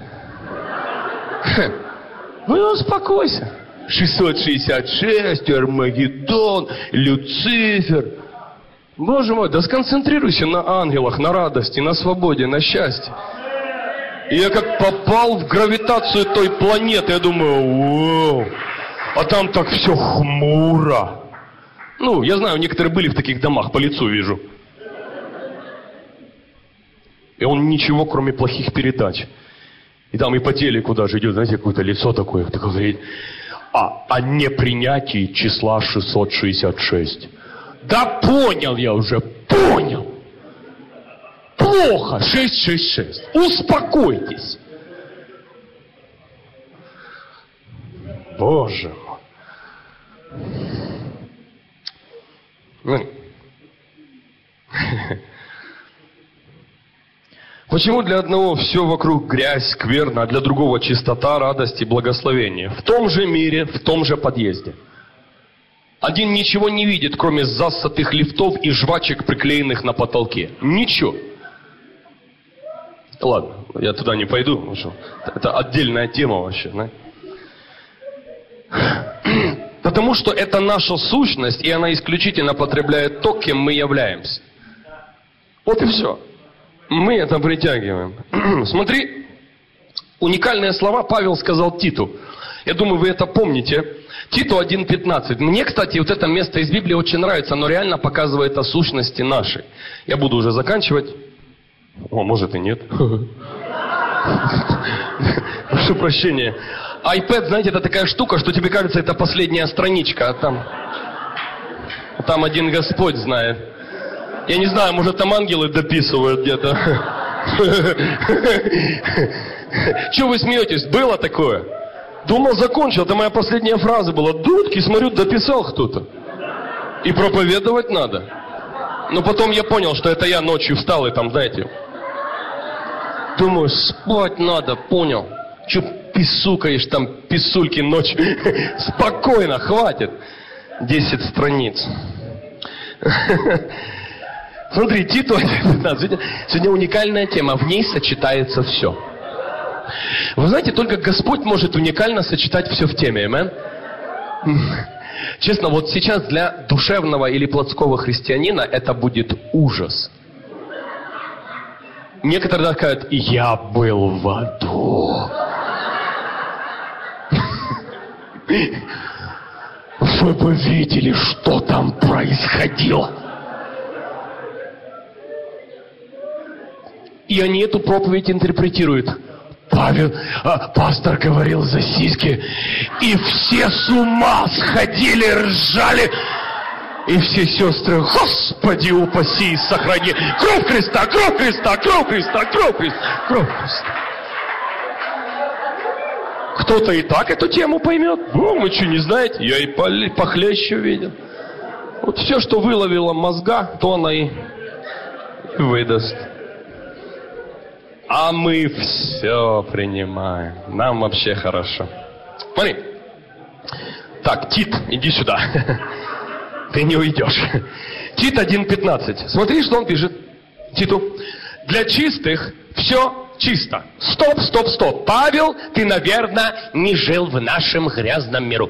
Ну и успокойся. шестьсот шестьдесят шесть, Армагеддон, Люцифер. Боже мой, да сконцентрируйся на ангелах, на радости, на свободе, на счастье. И я как попал в гравитацию той планеты, я думаю, вау. А там так все хмуро. Ну, я знаю, некоторые были в таких домах, по лицу вижу. И он ничего, кроме плохих передач. И там и по телеку даже идет, знаете, какое-то лицо такое, такое говорит, а, о непринятии числа шестьсот шестьдесят шесть. Да понял я уже, понял. Плохо, шестьсот шестьдесят шесть. Успокойтесь. Боже мой. Почему для одного все вокруг грязь, скверно, а для другого чистота, радость и благословение? В том же мире, в том же подъезде. Один ничего не видит, кроме засатых лифтов и жвачек, приклеенных на потолке. Ничего. Ладно, я туда не пойду. Потому что это отдельная тема вообще. Да? Потому что это наша сущность, и она исключительно потребляет то, кем мы являемся. Вот и все. Мы это притягиваем. Смотри, уникальные слова Павел сказал Титу. Я думаю, вы это помните. Титу один пятнадцать. Мне, кстати, вот это место из Библии очень нравится, оно реально показывает о сущности нашей. Я буду уже заканчивать. О, может и нет. Прошу прощения. iPad, знаете, это такая штука, что тебе кажется, это последняя страничка, а там... а там один Господь знает. Я не знаю, может, там ангелы дописывают где-то. Чего вы смеетесь? Было такое? Думал, закончил. Это моя последняя фраза была. Дудки, смотрю, дописал кто-то. И проповедовать надо. Но потом я понял, что это я ночью встал и там, знаете... Думаю, спать надо, понял. Че писукаешь там, писульки ночью? Спокойно, хватит. Десять страниц. Смотри, Титу пятнадцать. Сегодня уникальная тема. В ней сочетается все. Вы знаете, только Господь может уникально сочетать все в теме. Амен? Честно, вот сейчас для душевного или плотского христианина это будет ужас. Некоторые скажут, я был в аду. Вы бы видели, что там происходило. И они эту проповедь интерпретируют. Павел, а, пастор говорил за сиськи, и все с ума сходили, ржали. И все сестры, Господи, упаси и сохрани. Кровь Христа, кровь Христа, кровь Христа, кровь Христа, кровь Христа. Кто-то и так эту тему поймет. Ну, вы что, не знаете? Я и похлеще видел. Вот все, что выловило мозга, то она и выдаст. А мы все принимаем. Нам вообще хорошо. Смотри. Так, Тит, иди сюда. Ты не уйдешь. Тит один пятнадцать. Смотри, что он пишет. Титу. Для чистых все чисто. Стоп, стоп, стоп. Павел, ты, наверное, не жил в нашем грязном миру.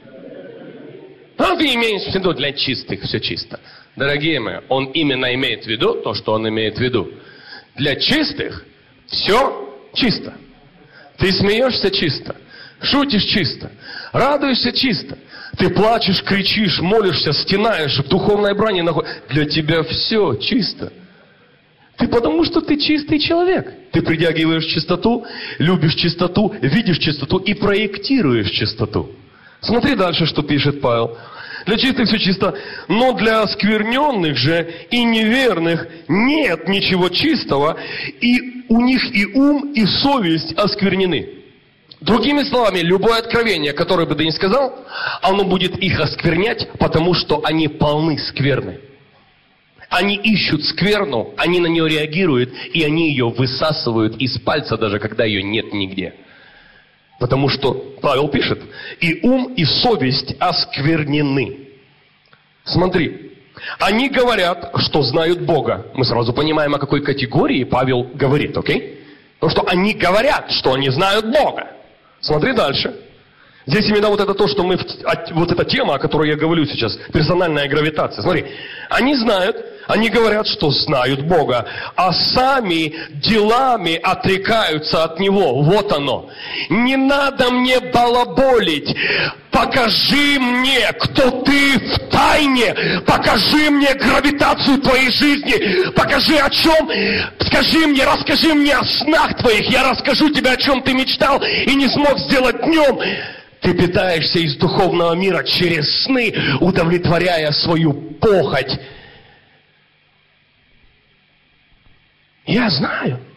А ты имеешь в виду, для чистых все чисто. Дорогие мои, он именно имеет в виду то, что он имеет в виду. Для чистых все чисто. Ты смеешься чисто. Шутишь чисто. Радуешься чисто. Ты плачешь, кричишь, молишься, стенаешь, в духовной брани находишься. Для тебя все чисто. Ты потому что ты чистый человек. Ты притягиваешь чистоту, любишь чистоту, видишь чистоту и проектируешь чистоту. Смотри дальше, что пишет Павел. Для чистых все чисто, но для оскверненных же и неверных нет ничего чистого, и у них и ум, и совесть осквернены. Другими словами, любое откровение, которое бы ты ни сказал, оно будет их осквернять, потому что они полны скверны. Они ищут скверну, они на нее реагируют, и они ее высасывают из пальца, даже когда ее нет нигде. Потому что Павел пишет, и ум, и совесть осквернены. Смотри, они говорят, что знают Бога. Мы сразу понимаем, о какой категории Павел говорит, окей? Потому что они говорят, что они знают Бога. Смотри дальше. Здесь именно вот это то, что мы... Вот эта тема, о которой я говорю сейчас. Персональная гравитация. Смотри. Они знают, они говорят, что знают Бога. А сами делами отрекаются от Него. Вот оно. Не надо мне балаболить. Покажи мне, кто ты в тайне. Покажи мне гравитацию твоей жизни. Покажи о чем. Скажи мне, расскажи мне о снах твоих. Я расскажу тебе, о чем ты мечтал и не смог сделать днем. Ты питаешься из духовного мира через сны, удовлетворяя свою похоть. Я знаю.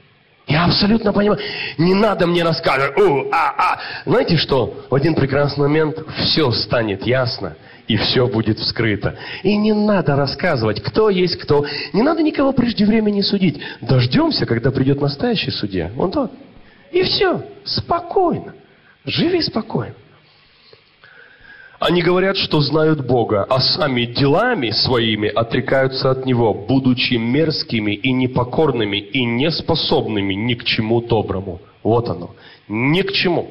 Я абсолютно понимаю. Не надо мне рассказывать. О, а, а. Знаете что? В один прекрасный момент все станет ясно. И все будет вскрыто. И не надо рассказывать, кто есть кто. Не надо никого прежде времени судить. Дождемся, когда придет настоящий судья. Он тот. И все. Спокойно. Живи спокойно. Они говорят, что знают Бога, а сами делами своими отрекаются от Него, будучи мерзкими и непокорными и неспособными ни к чему доброму. Вот оно. Ни к чему.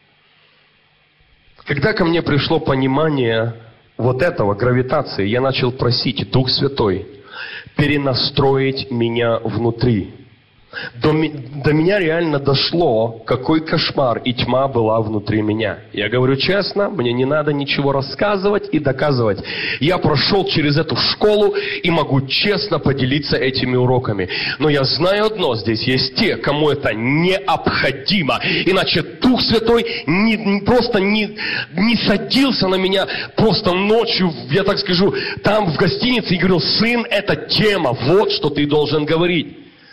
Когда ко мне пришло понимание вот этого, гравитации, я начал просить Дух Святой перенастроить меня внутри. До, до меня реально дошло, какой кошмар и тьма была внутри меня. Я говорю честно, мне не надо ничего рассказывать и доказывать. Я прошел через эту школу и могу честно поделиться этими уроками. Но я знаю одно, здесь есть те, кому это необходимо. Иначе Дух Святой не, не, просто не, не садился на меня просто ночью, я так скажу, там в гостинице и говорил: сын, это тема, вот что ты должен говорить.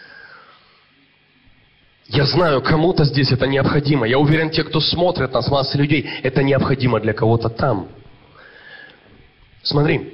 Я знаю, кому-то здесь это необходимо. Я уверен, те, кто смотрит нас, масса людей, это необходимо для кого-то там. Смотри.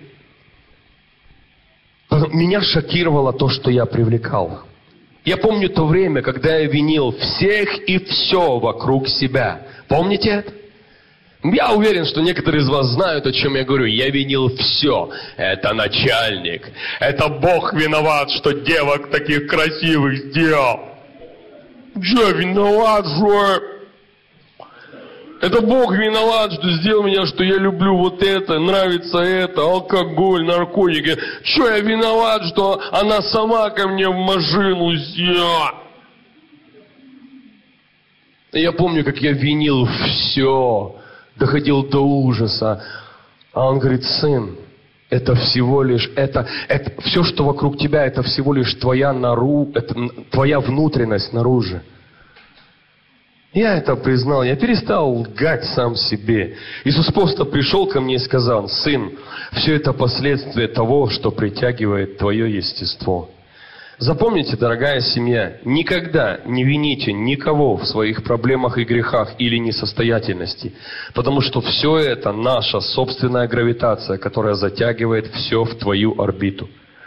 Меня шокировало то, что я привлекал. Я помню то время, когда я винил всех и все вокруг себя. Помните это? Я уверен, что некоторые из вас знают, о чем я говорю. Я винил все. Это начальник. Это Бог виноват, что девок таких красивых сделал. Я виноват, что... Это Бог виноват, что сделал меня, что я люблю вот это, нравится это, алкоголь, наркотики. Что я виноват, что она сама ко мне в машину села? Я помню, как я винил все, доходил до ужаса. А он говорит: сын, это всего лишь, это, это все, что вокруг тебя, это всего лишь твоя нару, это твоя внутренность наружу. Я это признал, я перестал лгать сам себе. Иисус просто пришел ко мне и сказал: сын, все это последствия того, что притягивает твое естество. Запомните, дорогая семья, никогда не вините никого в своих проблемах и грехах или несостоятельности, потому что все это наша собственная гравитация, которая затягивает все в твою орбиту.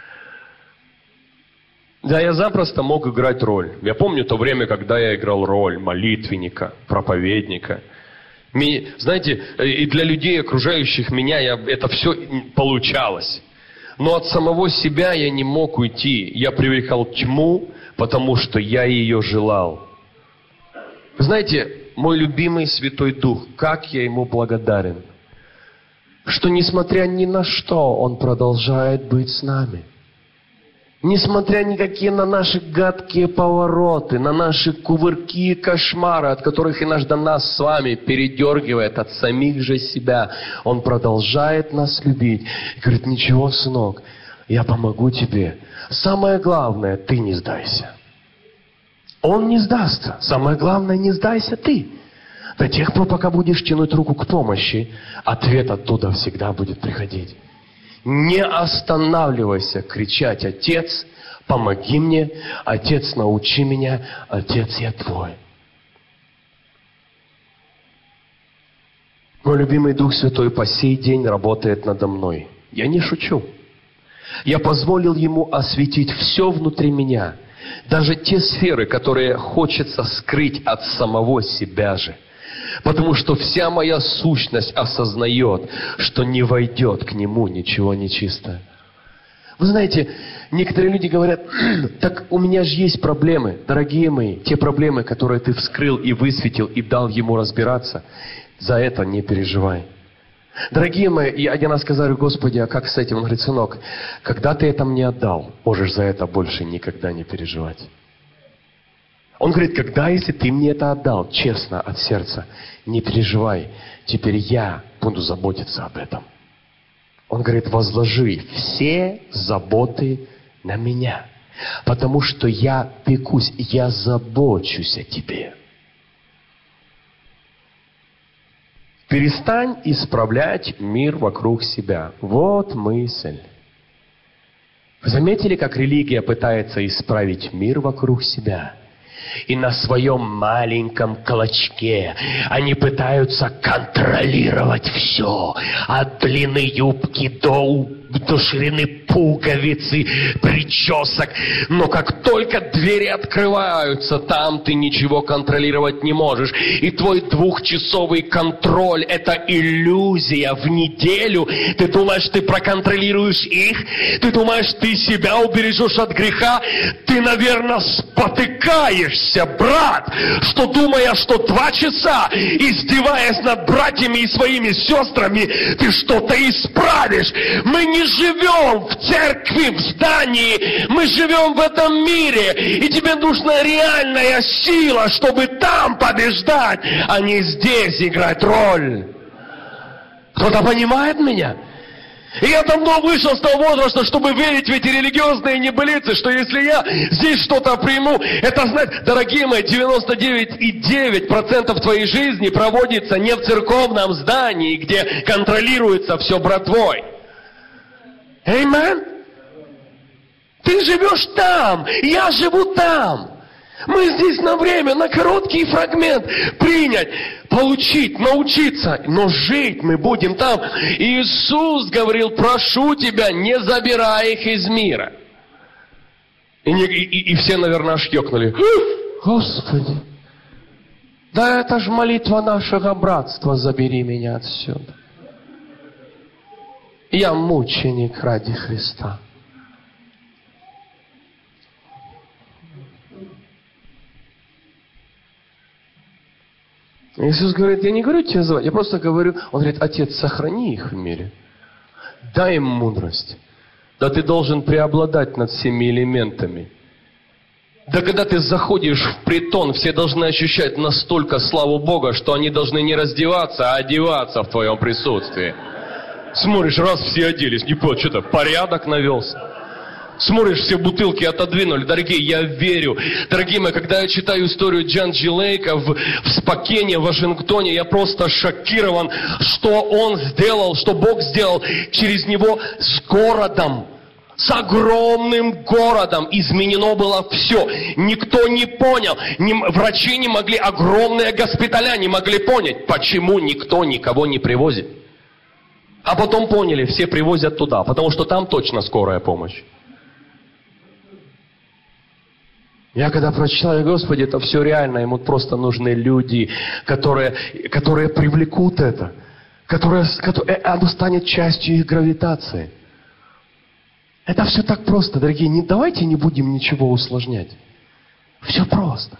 Да, я запросто мог играть роль. Я помню то время, когда я играл роль молитвенника, проповедника. Мне, знаете, и для людей, окружающих меня, я, это все получалось. Но от самого себя я не мог уйти. Я привлекал тьму, потому что я ее желал. Знаете, мой любимый Святой Дух, как я ему благодарен, что несмотря ни на что, Он продолжает быть с нами. Несмотря никакие на наши гадкие повороты, на наши кувырки и кошмары, от которых иногда нас с вами передергивает от самих же себя, Он продолжает нас любить. И говорит: ничего, сынок, я помогу тебе. Самое главное, ты не сдайся. Он не сдастся. Самое главное, не сдайся ты. До тех пор, пока будешь тянуть руку к помощи, ответ оттуда всегда будет приходить. Не останавливайся кричать: Отец, помоги мне, Отец, научи меня, Отец, я Твой. Мой любимый Дух Святой по сей день работает надо мной. Я не шучу. Я позволил Ему осветить все внутри меня, даже те сферы, которые хочется скрыть от самого себя же. Потому что вся моя сущность осознает, что не войдет к Нему ничего нечистое. Вы знаете, некоторые люди говорят: так у меня же есть проблемы. Дорогие мои, те проблемы, которые ты вскрыл и высветил, и дал Ему разбираться, за это не переживай. Дорогие мои, я один раз сказал: Господи, а как с этим? Он говорит: сынок, когда ты это мне отдал, можешь за это больше никогда не переживать. Он говорит: когда, если ты мне это отдал, честно, от сердца, не переживай, теперь я буду заботиться об этом. Он говорит: возложи все заботы на меня, потому что я пекусь, я забочусь о тебе. Перестань исправлять мир вокруг себя. Вот мысль. Вы заметили, как религия пытается исправить мир вокруг себя? И на своем маленьком клочке они пытаются контролировать все. От длины юбки до, до ширины пуговицы, причесок. Но как только двери открываются, там ты ничего контролировать не можешь. И твой двухчасовый контроль — это иллюзия. В неделю ты думаешь, ты проконтролируешь их, ты думаешь, ты себя убережешь от греха. Ты, наверное, спотыкаешься, брат, что думая, что два часа, издеваясь над братьями и своими сестрами, ты что-то исправишь. Мы не живем в церкви, в здании, мы живем в этом мире, и тебе нужна реальная сила, чтобы там побеждать, а не здесь играть роль. Кто-то понимает меня? И я давно вышел с того возраста, чтобы верить в эти религиозные небылицы, что если я здесь что-то приму, это знать, дорогие мои, девяносто девять и девять десятых процента твоей жизни проводится не в церковном здании, где контролируется все братвой. Аминь. Ты живешь там, я живу там. Мы здесь на время, на короткий фрагмент принять, получить, научиться, но жить мы будем там. Иисус говорил: прошу тебя, не забирай их из мира. И, не, и, и все, наверное, аж ёкнули. Господи, да это ж молитва нашего братства, забери меня отсюда. Я мученик ради Христа. Иисус говорит: я не говорю тебе звать, я просто говорю, Он говорит: Отец, сохрани их в мире. Дай им мудрость. Да ты должен преобладать над всеми элементами. Да когда ты заходишь в притон, все должны ощущать настолько славу Бога, что они должны не раздеваться, а одеваться в твоем присутствии. Смотришь, раз все оделись, не понял, что-то порядок навелся. Смотришь, все бутылки отодвинули. Дорогие, я верю. Дорогие мои, когда я читаю историю Джанджи Лейка в, в Спокене, в Вашингтоне, я просто шокирован, что он сделал, что Бог сделал через него с городом. С огромным городом изменено было все. Никто не понял. Не, врачи не могли, огромные госпиталя не могли понять, почему никто никого не привозит. А потом поняли, все привозят туда, потому что там точно скорая помощь. Я когда прочитал: Господи, это все реально, ему просто нужны люди, которые, которые привлекут это, которые, которые, оно станет частью их гравитации. Это все так просто, дорогие, не, давайте не будем ничего усложнять. Все просто.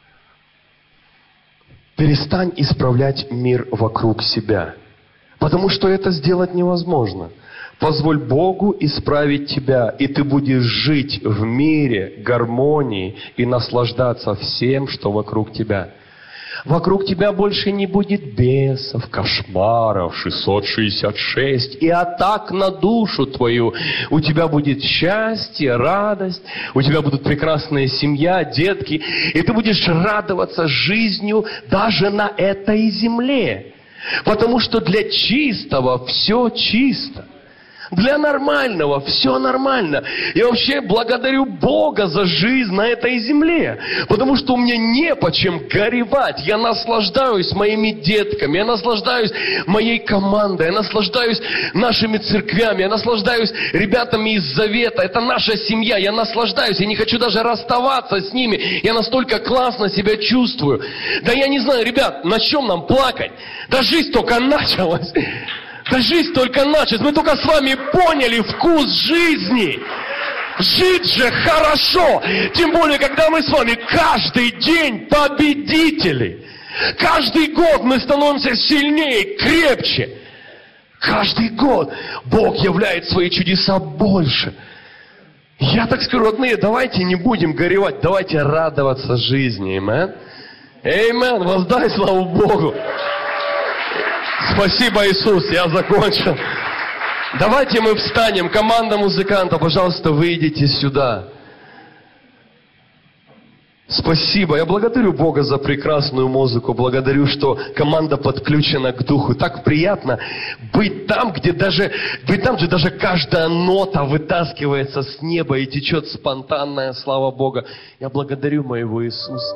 Перестань исправлять мир вокруг себя, потому что это сделать невозможно. Позволь Богу исправить тебя, и ты будешь жить в мире, гармонии и наслаждаться всем, что вокруг тебя. Вокруг тебя больше не будет бесов, кошмаров, шестьсот шестьдесят шесть и атак на душу твою. У тебя будет счастье, радость, у тебя будут прекрасная семья, детки, и ты будешь радоваться жизнью даже на этой земле. Потому что для чистого все чисто. Для нормального все нормально. Я вообще благодарю Бога за жизнь на этой земле. Потому что у меня не по чем горевать. Я наслаждаюсь моими детками. Я наслаждаюсь моей командой. Я наслаждаюсь нашими церквями. Я наслаждаюсь ребятами из Завета. Это наша семья. Я наслаждаюсь. Я не хочу даже расставаться с ними. Я настолько классно себя чувствую. Да я не знаю, ребят, на чем нам плакать? Да жизнь только началась. Да жизнь только началась. Мы только с вами поняли вкус жизни. Жить же хорошо. Тем более, когда мы с вами каждый день победители. Каждый год мы становимся сильнее, крепче. Каждый год Бог являет свои чудеса больше. Я так скажу, родные, давайте не будем горевать, давайте радоваться жизни. Аминь. Аминь. Воздай славу Богу. Спасибо, Иисус, я закончил. Давайте мы встанем. Команда музыкантов, пожалуйста, выйдите сюда. Спасибо. Я благодарю Бога за прекрасную музыку. Благодарю, что команда подключена к Духу. Так приятно быть там, где даже, быть там, где даже каждая нота вытаскивается с неба и течет спонтанная слава Бога. Я благодарю моего Иисуса.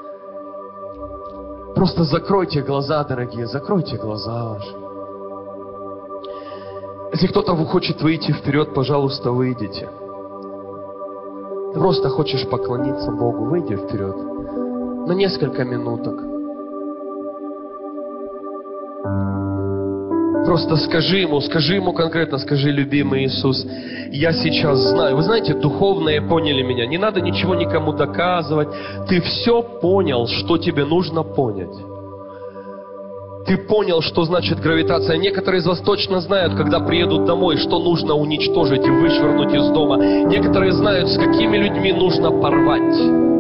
Просто закройте глаза, дорогие, закройте глаза ваши. Если кто-то хочет выйти вперед, пожалуйста, выйдите. Ты просто хочешь поклониться Богу, выйди вперед на несколько минуток. Просто скажи Ему, скажи Ему конкретно, скажи: любимый Иисус, я сейчас знаю. Вы знаете, духовные поняли меня. Не надо ничего никому доказывать. Ты все понял, что тебе нужно понять. Ты понял, что значит гравитация. Некоторые из вас точно знают, когда приедут домой, что нужно уничтожить и вышвырнуть из дома. Некоторые знают, с какими людьми нужно порвать.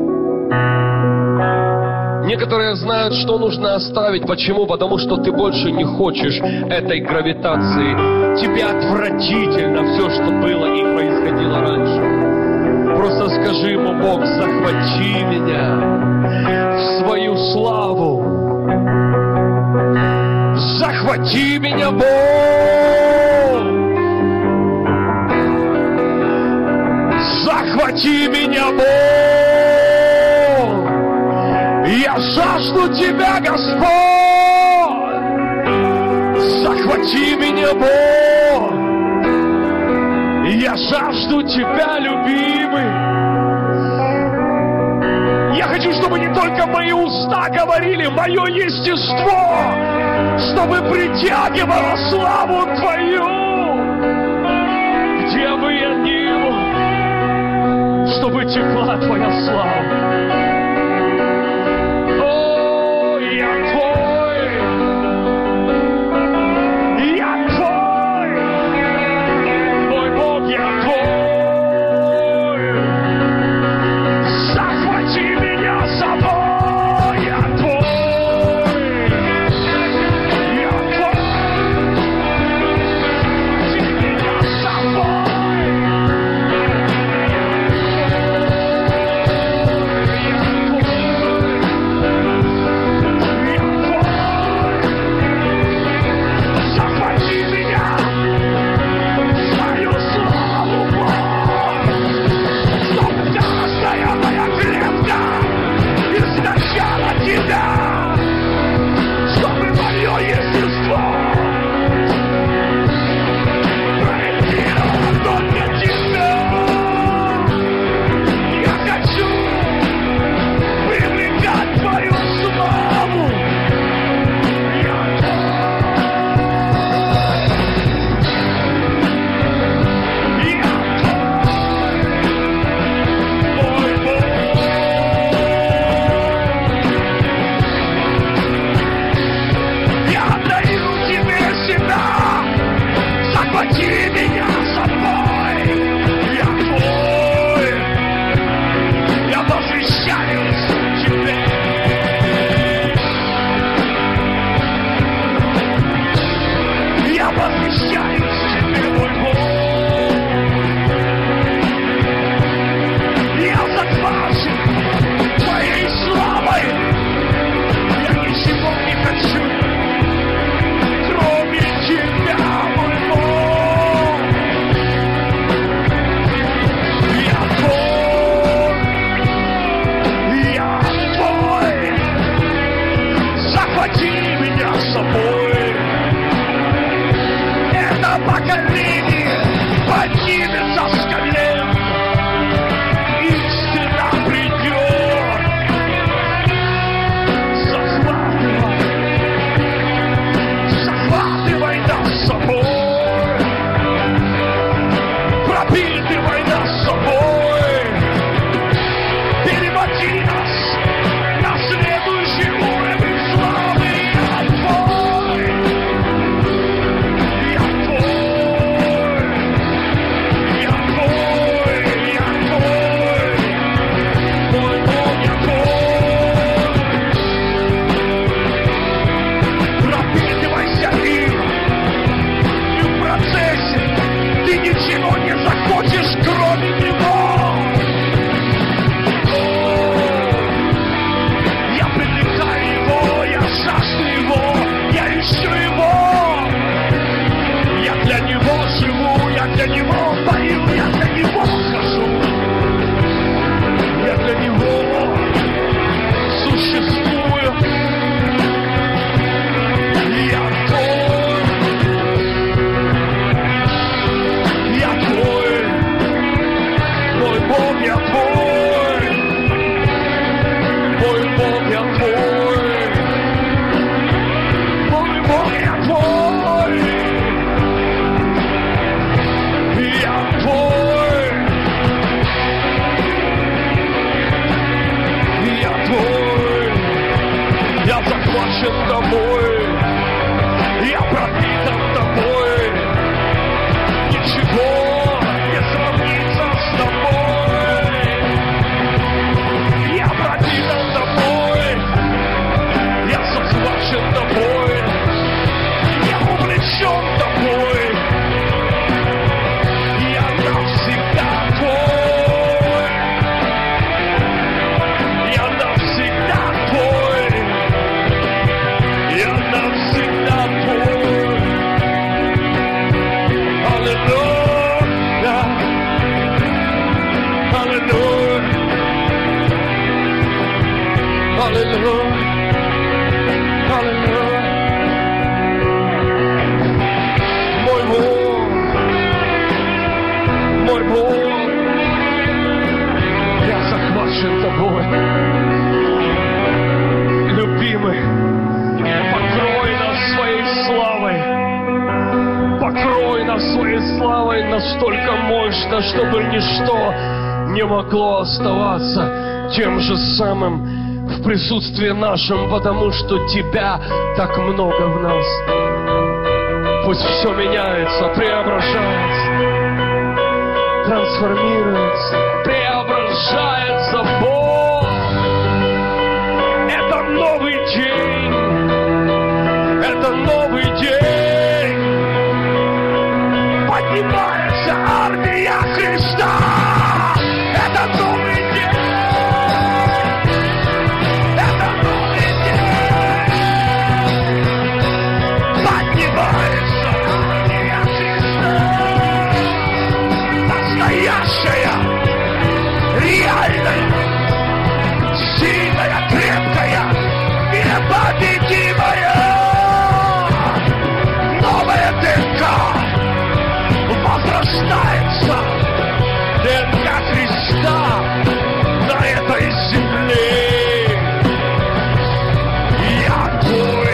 Некоторые знают, что нужно оставить. Почему? Потому что ты больше не хочешь этой гравитации. Тебе отвратительно все, что было и происходило раньше. Просто скажи Ему: Бог, захвати меня в свою славу. Захвати меня, Бог! Захвати меня, Бог! Я жажду Тебя, Господь! Захвати меня, Бог! Я жажду Тебя, любимый! Я хочу, чтобы не только мои уста говорили, мое естество, чтобы притягивало славу Твою, где бы я ни был, чтобы текла Твоя слава. О, я Твой, я Твой, мой Бог, я Твой. Захвати меня собой, я Твой. покрой нас своей славой настолько мощно, чтобы ничто не могло оставаться тем же самым в присутствии нашем, потому что Тебя так много в нас. Пусть все меняется, преображается, трансформируется, преображается, Бог. Это новый день, это новый день. Поднимается армия Христа. Это новый день, это новый день. Поднимается армия Христа. Настоящая, реальная, сильная, крепкая, непобедимая. Новая ДНК возрождается. ДНК Христа на этой земле. Я твой,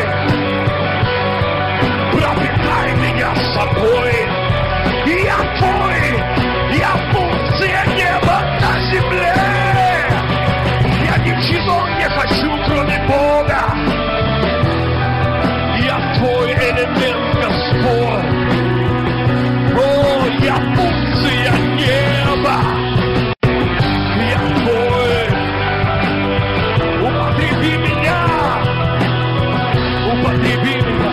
пропитай меня собой. Я твой, я функция неба на земле. Я ничего не хочу, кроме Бога. Я твой элемент, Господь. О, я функция неба. Я твой. Употреби меня. Употреби меня.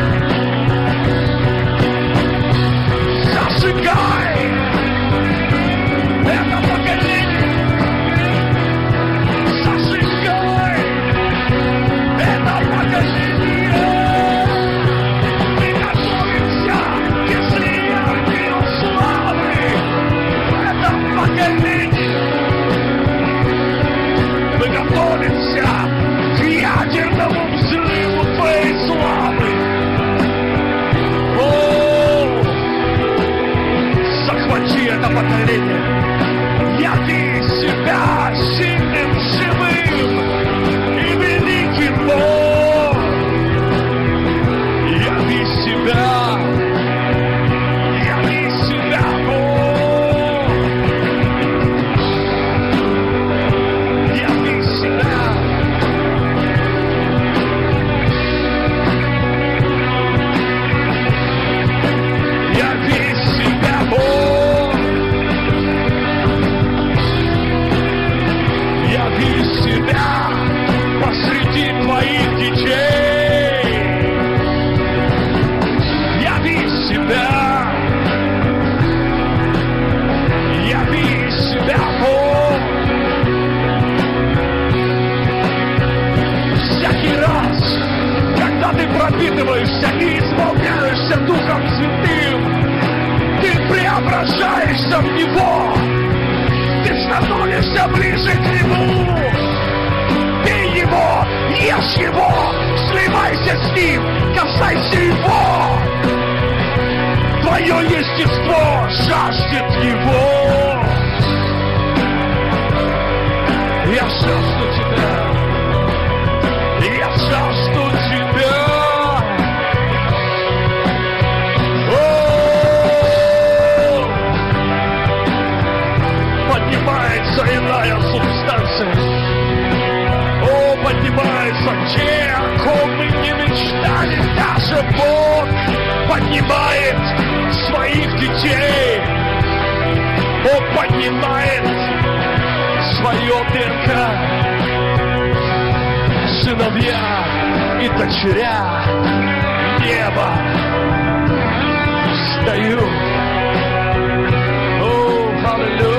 Зажигай это поколение. Зажигай это поколение. Мы готовимся к излиянию славы в этом поколении. Мы готовимся к ядерному взрыву твоей славы. О, захвати это поколение. Яви себя сильным, живым и великим, Бог. Яви себя, яви себя, Бог. Яви себя. Яви себя, Бог. Яви себя посреди твоих детей. Яви себя. Яви себя, Бог. Всякий раз, когда ты пропитываешься и исполняешься Духом Святым, ты преображаешься в Него. Ты становишься ближе к Нему. Пей Его, ешь Его, сливайся с Ним, касайся Его. Твое естество жаждет Его. Я жажду Тебя. Я жажду Тебя. О, поднимается иная субстанция. О, поднимается те, о ком мы не мечтали. Даже Бог поднимает своих детей. Бог поднимает свое ДНК. Сыновья и дочеря неба встают. О, аллилуйя.